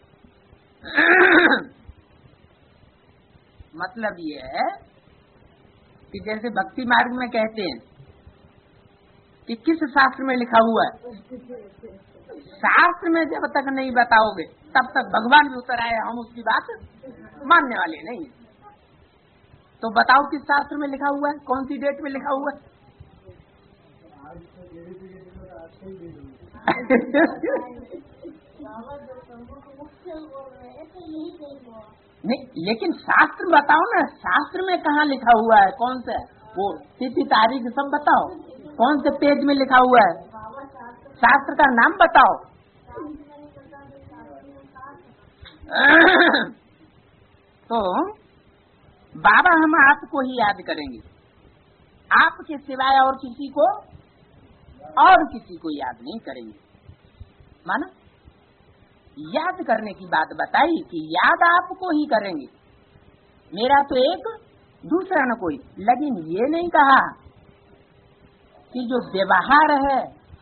मतलब ये है कि जैसे भक्ति मार्ग में कहते हैं कि किस शास्त्र में लिखा हुआ है, शास्त्र में जब तक नहीं बताओगे तब तक भगवान भी उतर आए, हम उसकी बात मानने वाले नहीं। तो बताओ किस शास्त्र में लिखा हुआ है, कौन सी डेट में लिखा हुआ है। नहीं, लेकिन शास्त्र बताओ ना, शास्त्र में कहाँ लिखा हुआ है, कौन सा वो तिथि तारीख सब बताओ, कौन से पेज में लिखा हुआ है, शास्त्र का नाम बताओ। तो बाबा हम आपको ही याद करेंगे, आपके सिवाय और किसी को और किसी को याद नहीं करेंगे। माना याद करने की बात बताई कि याद आपको ही करेंगे, मेरा तो एक दूसरा न कोई। लेकिन ये नहीं कहा कि जो व्यवहार है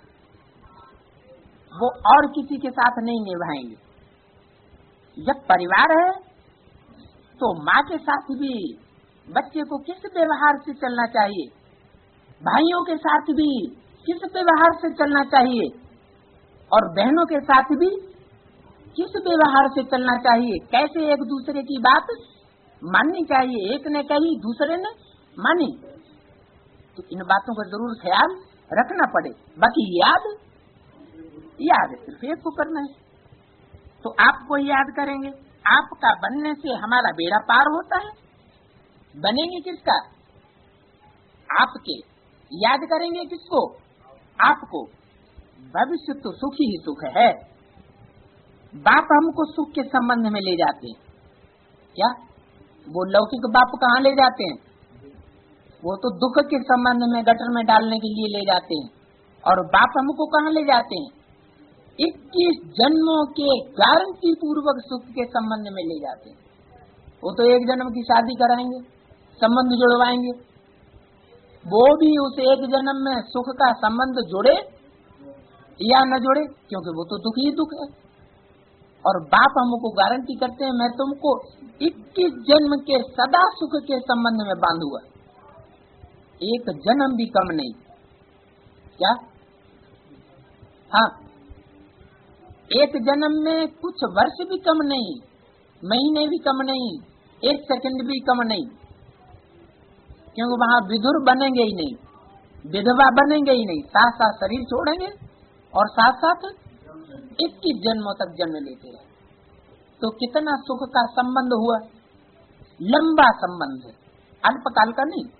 वो और किसी के साथ नहीं निभाएंगे। जब परिवार है तो माँ के साथ भी बच्चे को किस व्यवहार से चलना चाहिए, भाइयों के साथ भी किस व्यवहार से चलना चाहिए, और बहनों के साथ भी किस व्यवहार से चलना चाहिए, कैसे एक दूसरे की बात माननी चाहिए। एक ने कही दूसरे ने मानी, तो इन बातों का जरूर ख्याल रखना पड़े। बाकी याद याद सिर्फ एक को करना है, तो आपको याद करेंगे। आपका बनने से हमारा बेड़ा पार होता है। बनेंगे किसका? आपके। याद करेंगे किसको? आपको। भविष्य तो सुख ही सुख है। बाप हमको सुख के संबंध में ले जाते हैं क्या? वो लौकिक बाप कहाँ ले जाते हैं? वो तो दुख के संबंध में गटर में डालने के लिए ले जाते हैं। और बाप हमको कहाँ ले जाते हैं? इक्कीस जन्मों के गारंटी पूर्वक सुख के संबंध में ले जाते हैं। वो तो एक जन्म की शादी कराएंगे, संबंध जुड़वाएंगे, वो भी उस एक जन्म में सुख का संबंध जुड़े या न जुड़े, क्योंकि वो तो दुख ही दुख है। और बाप हमको गारंटी करते हैं, मैं तुमको इक्कीस जन्म के सदा सुख के संबंध में बांधूंगा, एक जन्म भी कम नहीं। क्या? हाँ, एक जन्म में कुछ वर्ष भी कम नहीं, महीने भी कम नहीं, एक सेकंड भी कम नहीं, क्योंकि वहाँ विधुर बनेंगे ही नहीं, विधवा बनेंगे ही नहीं, साथ साथ शरीर छोड़ेंगे और साथ साथ इक्कीस जन्मों तक जन्म लेते हैं। तो कितना सुख का संबंध हुआ, लंबा संबंध है, अल्पकाल का नहीं।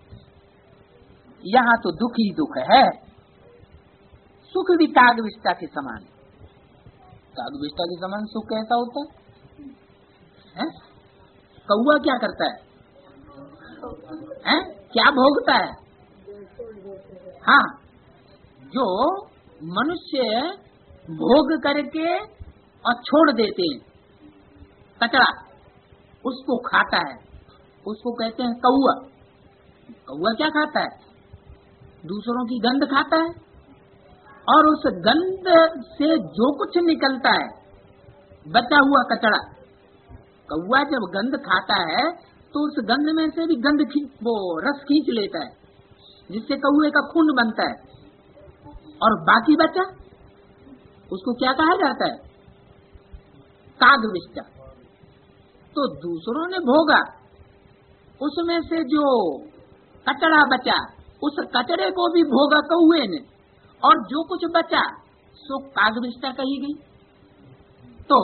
यहाँ तो दुख ही दुख है। सुख भी कागविष्टा के समान है। कागविष्टा के समान सुख कैसा होता है? कौआ क्या करता है? हैं? क्या भोगता है? हाँ, जो मनुष्य भोग करके और छोड़ देते हैं कचरा, उसको खाता है, उसको कहते हैं कौआ। कौआ क्या खाता है? दूसरों की गंध खाता है, और उस गंध से जो कुछ निकलता है बचा हुआ कचरा, कौआ जब गंध खाता है तो उस गंध में से भी गंध वो रस खींच लेता है, जिससे कौए का खून बनता है, और बाकी बचा उसको क्या कहा जाता है? कागविष्टा। तो दूसरों ने भोगा, उसमें से जो कचरा बचा उस कचरे को भी भोगा कौए ने, और जो कुछ बचा सो कागविष्टा कही गई। तो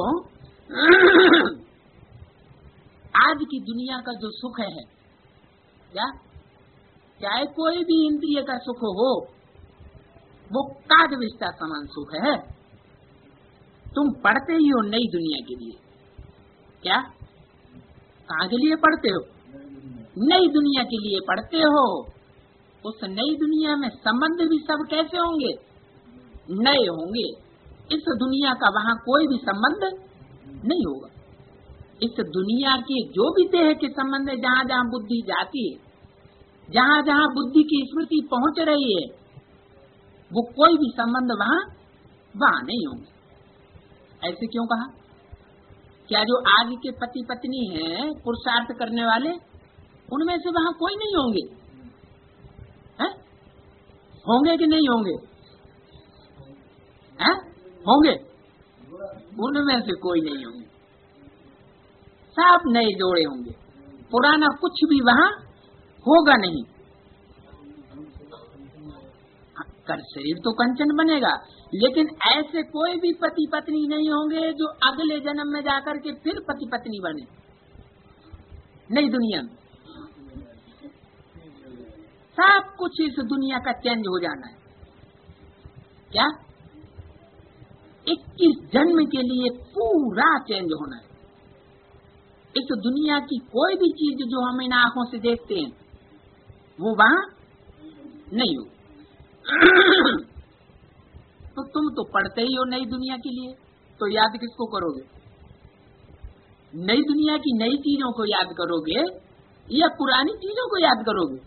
आज की दुनिया का जो सुख है, क्या चाहे कोई भी इंद्रिय का सुख हो, वो कागविष्टा समान सुख है। तुम पढ़ते ही हो नई दुनिया के लिए, क्या कहाँ के लिए पढ़ते हो? नई दुनिया के लिए पढ़ते हो। उस नई दुनिया में संबंध भी सब कैसे होंगे? नए होंगे। इस दुनिया का वहाँ कोई भी संबंध नहीं होगा। इस दुनिया के जो भी देह के संबंध है, जहाँ जहाँ बुद्धि जाती है, जहाँ जहाँ बुद्धि की स्मृति पहुँच रही है, वो कोई भी संबंध वहाँ वहाँ नहीं होंगे। ऐसे क्यों कहा? क्या जो आज के पति पत्नी हैं पुरुषार्थ करने वाले, उनमें से वहाँ कोई नहीं होंगे? है? होंगे कि नहीं होंगे? है? होंगे? उनमें से कोई नहीं होंगे, सब नए जोड़े होंगे। पुराना कुछ भी वहाँ होगा नहीं। कर शरीर तो कंचन बनेगा, लेकिन ऐसे कोई भी पति पत्नी नहीं होंगे जो अगले जन्म में जाकर के फिर पति पत्नी बने नई दुनिया में। सब कुछ इस दुनिया का चेंज हो जाना है। क्या इक्कीस जन्म के लिए पूरा चेंज होना है। इस दुनिया की कोई भी चीज जो हम इन आंखों से देखते हैं वो वहां नहीं हो। तो तुम तो पढ़ते ही हो नई दुनिया के लिए, तो याद किसको करोगे? नई दुनिया की नई चीजों को याद करोगे या पुरानी चीजों को याद करोगे?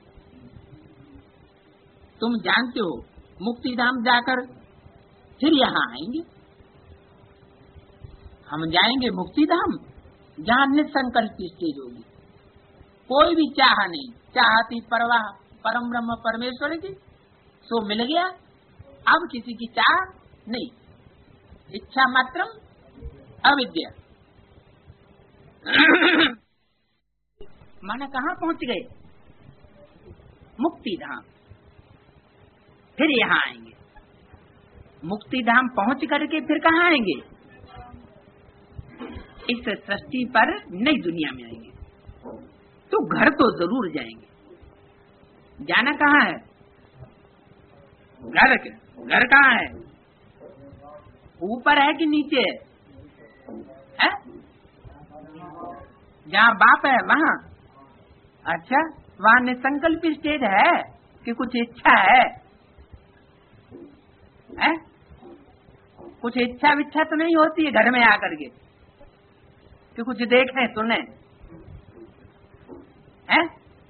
तुम जानते हो मुक्तिधाम जाकर फिर यहाँ आएंगे। हम जाएंगे मुक्तिधाम, जहाँ निसंकल्प स्टेज होगी, कोई भी चाह नहीं, चाहती परवाह परम ब्रह्म परमेश्वर की, सो मिल गया। अब किसी की चाह नहीं, इच्छा मात्रम अविद्या। माना कहाँ पहुँच गए? मुक्तिधाम। फिर यहाँ आएंगे। मुक्तिधाम पहुँच करके फिर कहाँ आएंगे? इस सृष्टि पर नई दुनिया में आएंगे। तो घर तो जरूर जाएंगे। जाना कहाँ है? घर घर कहाँ है? ऊपर है कि नीचे है? है? जहाँ बाप है वहाँ? अच्छा, वहाँ निसंकल्प स्टेज है कि कुछ इच्छा है? है? कुछ इच्छा विच्छा तो नहीं होती है घर में आकर के कि कुछ देखें सुने? है?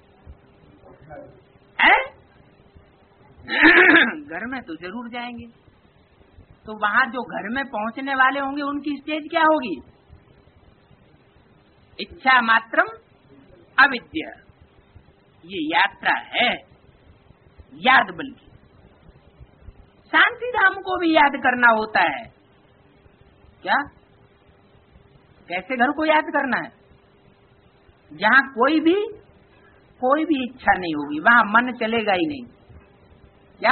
है? घर में तो जरूर जाएंगे। तो वहाँ जो घर में पहुँचने वाले होंगे उनकी स्टेज क्या होगी? इच्छा मात्रम अविद्या। ये यात्रा है, याद बल्कि शांति धाम को भी याद करना होता है। क्या? कैसे घर को याद करना है? जहाँ कोई भी कोई भी इच्छा नहीं होगी, वहाँ मन चलेगा ही नहीं। क्या?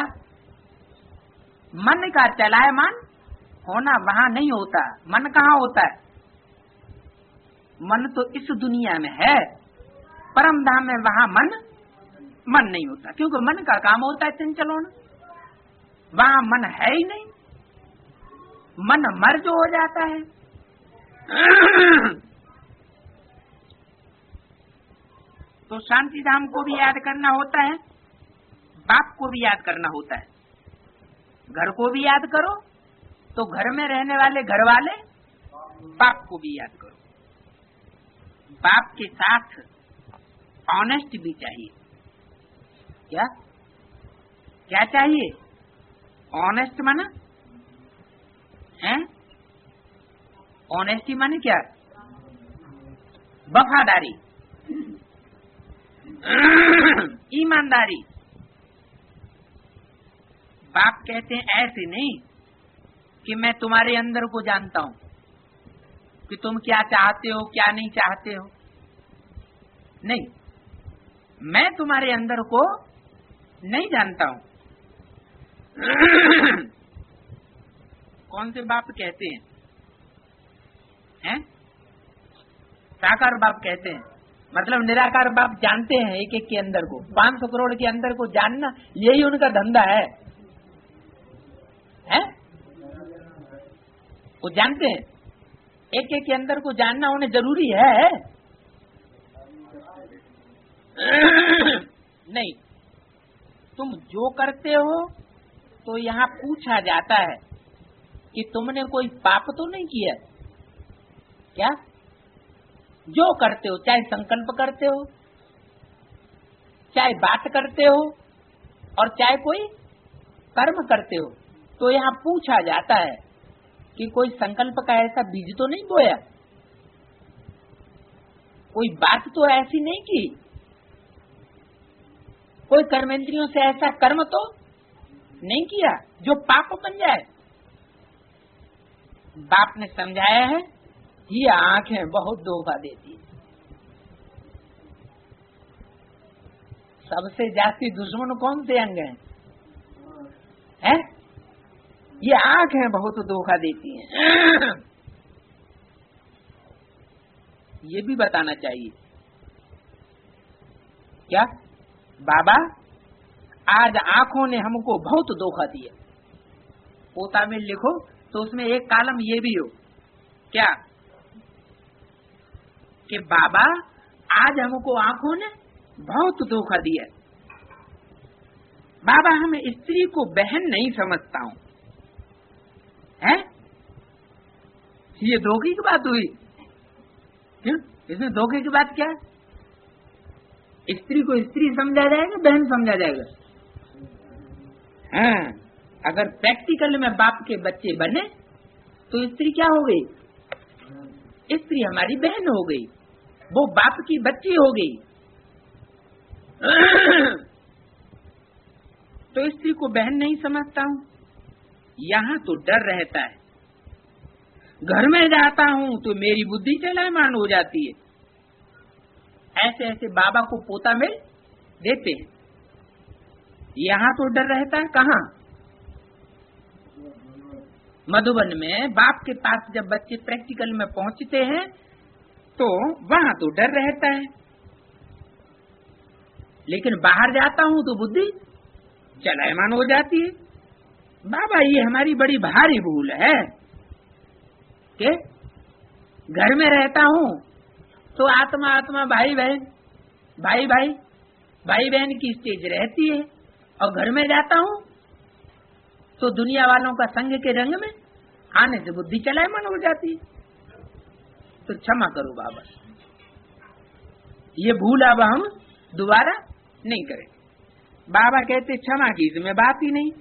मन का चलायमान होना वहाँ नहीं होता। मन कहाँ होता है? मन तो इस दुनिया में है, परम धाम में वहाँ मन मन नहीं होता, क्योंकि मन का काम होता है चंचल होना। वहाँ मन है ही नहीं, मन मर्ज हो जाता है। तो शांति धाम को भी याद करना होता है, बाप को भी याद करना होता है। घर को भी याद करो तो घर में रहने वाले घर वाले बाप को भी याद करो। बाप के साथ ऑनेस्ट भी चाहिए। क्या क्या चाहिए? ऑनेस्ट माना है? ऑनेस्टी माने क्या? वफादारी, ईमानदारी। बाप कहते हैं ऐसे नहीं कि मैं तुम्हारे अंदर को जानता हूं, कि तुम क्या चाहते हो क्या नहीं चाहते हो। नहीं, मैं तुम्हारे अंदर को नहीं जानता हूं। कौन से बाप कहते हैं, हैं? साकार बाप कहते हैं, मतलब निराकार बाप जानते हैं एक एक के अंदर को, पांच सौ करोड़ के अंदर को जानना, यही उनका धंधा है, हैं? वो जानते हैं एक एक के अंदर को जानना उन्हें जरूरी है। नहीं, तुम जो करते हो तो यहाँ पूछा जाता है कि तुमने कोई पाप तो नहीं किया क्या? जो करते हो, चाहे संकल्प करते हो, चाहे बात करते हो, और चाहे कोई कर्म करते हो, तो यहाँ पूछा जाता है कि कोई संकल्प का ऐसा बीज तो नहीं बोया, कोई बात तो ऐसी नहीं की, कोई कर्मेंद्रियों से ऐसा कर्म तो नहीं किया जो पाप बन जाए। बाप ने समझाया है, ये आंखें बहुत धोखा देती है। सबसे जास्ती दुश्मन कौन से अंग हैं? है? ये आंखें बहुत धोखा देती हैं। ये भी बताना चाहिए क्या? बाबा, आज आंखों ने हमको बहुत धोखा दिया। पोता में लिखो तो उसमें एक कॉलम ये भी हो क्या कि बाबा आज हमको आंखों ने बहुत धोखा दिया। बाबा, हम स्त्री को बहन नहीं समझता हूं, है? ये धोखे की बात हुई क्यों? इसमें धोखे की बात क्या है? स्त्री को स्त्री समझा जाएगा, बहन समझा जाएगा? हाँ, अगर प्रैक्टिकल में बाप के बच्चे बने तो स्त्री क्या हो गई? स्त्री हमारी बहन हो गई, वो बाप की बच्ची हो गई। तो स्त्री को बहन नहीं समझता हूं, यहाँ तो डर रहता है। घर में जाता हूं तो मेरी बुद्धि चलायमान हो जाती है। ऐसे ऐसे बाबा को पोता में देते हैं। यहाँ तो डर रहता है कहाँ? मधुबन में बाप के पास जब बच्चे प्रैक्टिकल में पहुंचते हैं तो वहाँ तो डर रहता है, लेकिन बाहर जाता हूँ तो बुद्धि चलायमान हो जाती है। बाबा, ये हमारी बड़ी भारी भूल है कि घर में रहता हूँ तो आत्मा आत्मा, भाई बहन, भाई भाई भाई बहन की स्टेज रहती है, और घर में जाता हूँ तो दुनिया वालों का संग के रंग में आने से बुद्धि चलायमान हो जाती है। तो क्षमा करो बाबा, ये भूल अब हम दोबारा नहीं करें। बाबा कहते क्षमा की इसमें बात ही नहीं।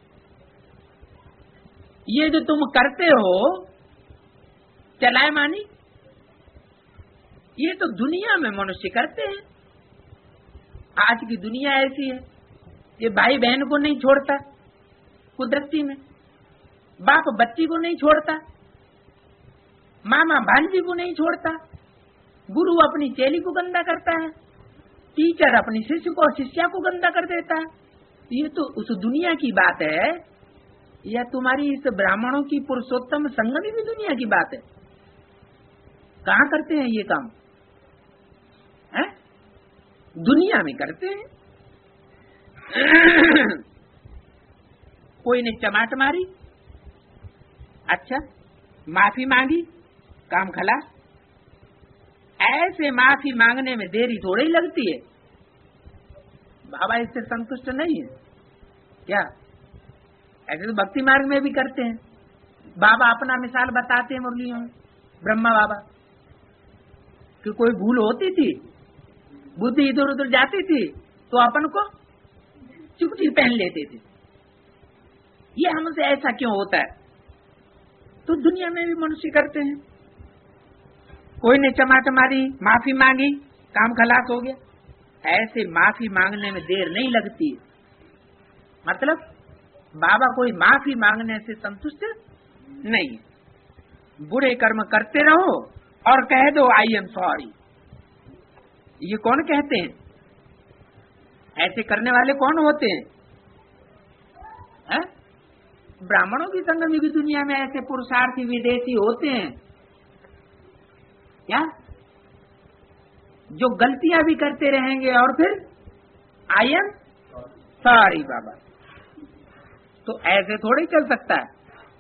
ये जो तुम करते हो चलायमानी, ये तो दुनिया में मनुष्य करते हैं। आज की दुनिया ऐसी है, ये भाई बहन को नहीं छोड़ता कुदरती में, बाप बच्ची को नहीं छोड़ता, मामा भांजी को नहीं छोड़ता, गुरु अपनी चेली को गंदा करता है, टीचर अपनी शिष्य को और शिष्या को गंदा कर देता है। ये तो उस दुनिया की बात है, या तुम्हारी इस ब्राह्मणों की पुरुषोत्तम संगति भी दुनिया की बात है? कहाँ करते हैं ये काम? है? दुनिया में करते हैं। कोई ने चमाट मारी, अच्छा माफी मांगी, काम खलास। ऐसे माफी मांगने में देरी थोड़ी लगती है। बाबा इससे संतुष्ट नहीं है क्या? ऐसे तो भक्ति मार्ग में भी करते हैं। बाबा अपना मिसाल बताते हैं मुरलियों में, ब्रह्मा बाबा कि कोई भूल होती थी, बुद्धि इधर उधर जाती थी तो अपन को चुपटी पहन लेते थे। ये हमसे ऐसा क्यों होता है? तो दुनिया में भी मनुष्य करते हैं। कोई ने चमाट मारी, माफी मांगी, काम खलास हो गया। ऐसे माफी मांगने में देर नहीं लगती। मतलब बाबा कोई माफी मांगने से संतुष्ट नहीं। बुरे कर्म करते रहो और कह दो आई एम सॉरी। ये कौन कहते हैं? ऐसे करने वाले कौन होते हैं? है? ब्राह्मणों की संगम की दुनिया में ऐसे पुरुषार्थी विदेशी होते हैं क्या, जो गलतियां भी करते रहेंगे और फिर आई एम सॉरी बाबा। तो ऐसे थोड़ी चल सकता है।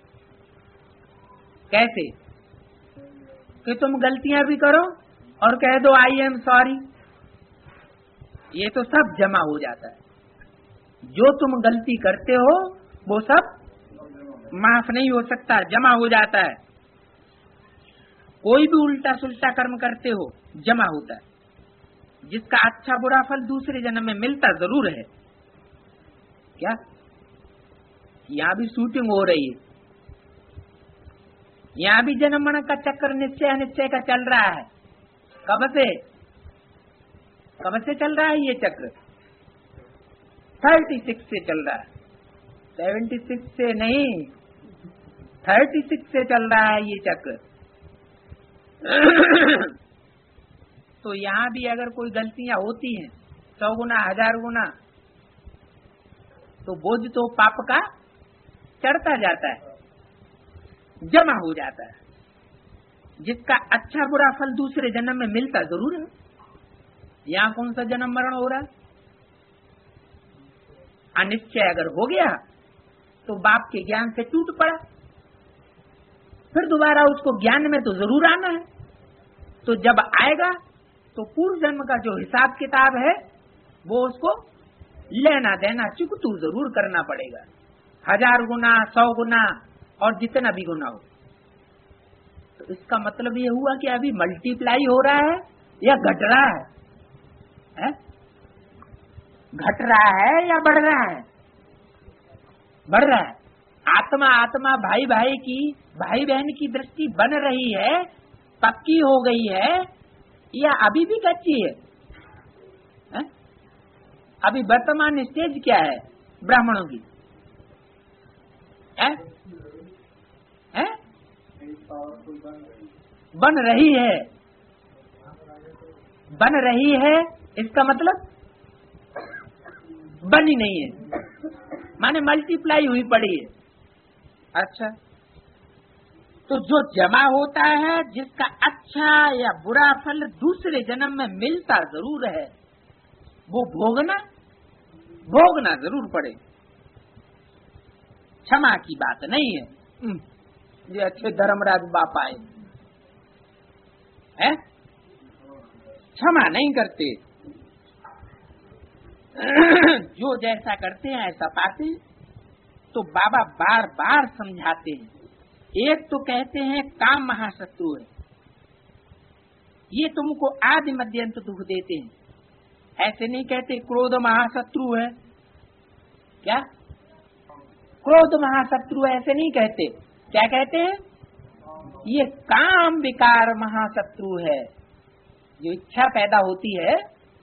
कैसे कि तुम गलतियां भी करो और कह दो आई एम सॉरी। ये तो सब जमा हो जाता है। जो तुम गलती करते हो वो सब माफ नहीं हो सकता, जमा हो जाता है। कोई भी उल्टा सुल्टा कर्म करते हो जमा होता है, जिसका अच्छा बुरा फल दूसरे जन्म में मिलता जरूर है। क्या यहाँ भी शूटिंग हो रही है, यहाँ भी जन्म मरण का चक्कर निश्चय अनिश्चय का चल रहा है। कब से कब से चल रहा है ये चक्र? थर्टी सिक्स से चल रहा है, सेवेंटी सिक्स से नहीं, थर्टी सिक्स से चल रहा है ये चक्र। तो यहाँ भी अगर कोई गलतियां होती हैं सौ गुना हजार गुना, तो बोझ तो पाप का चढ़ता जाता है, जमा हो जाता है, जिसका अच्छा बुरा फल दूसरे जन्म में मिलता जरूर है। यहाँ कौन सा जन्म मरण हो रहा है? अनिश्चय अगर हो गया तो बाप के ज्ञान से टूट पड़ा, फिर दोबारा उसको ज्ञान में तो जरूर आना है। तो जब आएगा तो पूर्व जन्म का जो हिसाब किताब है वो उसको लेना देना चुकतू जरूर करना पड़ेगा, हजार गुना सौ गुना और जितना भी गुना हो। तो इसका मतलब ये हुआ कि अभी मल्टीप्लाई हो रहा है या घट रहा है, है? घट रहा है या बढ़ रहा है? बढ़ रहा है। आत्मा आत्मा भाई भाई की भाई बहन की दृष्टि बन रही है, पक्की हो गई है या अभी भी कच्ची है, है? अभी वर्तमान स्टेज क्या है ब्राह्मणों की? है? है? बन रही है, बन रही है। इसका मतलब बनी नहीं है, माने मल्टीप्लाई हुई पड़ी है। अच्छा, तो जो जमा होता है जिसका अच्छा या बुरा फल दूसरे जन्म में मिलता जरूर है, वो भोगना भोगना जरूर पड़े। क्षमा की बात नहीं है। ये अच्छे धर्मराज बाप आए हैं, क्षमा नहीं करते। जो जैसा करते हैं ऐसा पाते हैं। तो बाबा बार बार समझाते हैं। एक तो कहते हैं काम महाशत्रु है, ये तुमको आदि मध्यंत दुख देते हैं। ऐसे नहीं कहते क्रोध महाशत्रु है। क्या क्रोध महाशत्रु है? ऐसे नहीं कहते। क्या कहते हैं? ये काम विकार महाशत्रु है। जो इच्छा पैदा होती है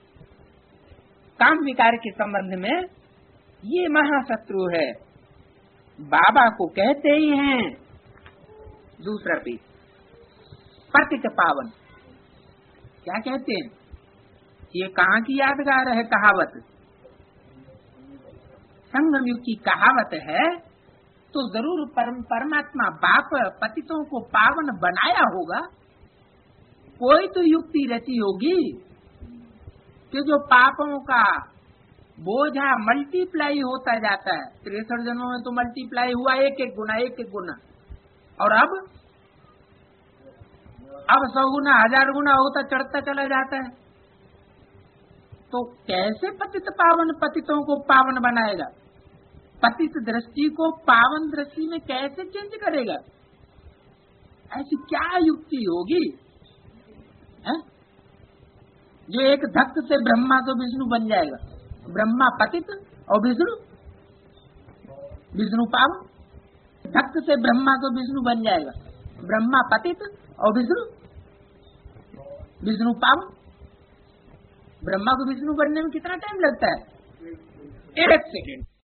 काम विकार के संबंध में, ये महाशत्रु है। बाबा को कहते ही हैं। दूसरा पीस पतित पावन। क्या कहते हैं? ये कहाँ की यादगार है कहावत? संगम युग की कहावत है। तो जरूर परम परमात्मा बाप पतितों को पावन बनाया होगा। कोई तो युक्ति रची होगी कि जो पापों का बोझा मल्टीप्लाई होता जाता है। तिरसठ जन्मों में तो मल्टीप्लाई हुआ एक एक गुना एक एक गुना, और अब अब सौ गुना हजार गुना होता चढ़ता चला जाता है। तो कैसे पतित पावन पतितों को पावन बनाएगा? पतित दृष्टि को पावन दृष्टि में कैसे चेंज करेगा? ऐसी क्या युक्ति होगी है? जो एक धक्त से ब्रह्मा तो विष्णु बन जाएगा। ब्रह्मा पतित और विष्णु विष्णु पावन। धक्त से ब्रह्मा तो विष्णु बन जाएगा। ब्रह्मा पतित और विष्णु विष्णु पावन। ब्रह्मा को विष्णु बनने में कितना टाइम लगता है? एक सेकेंड।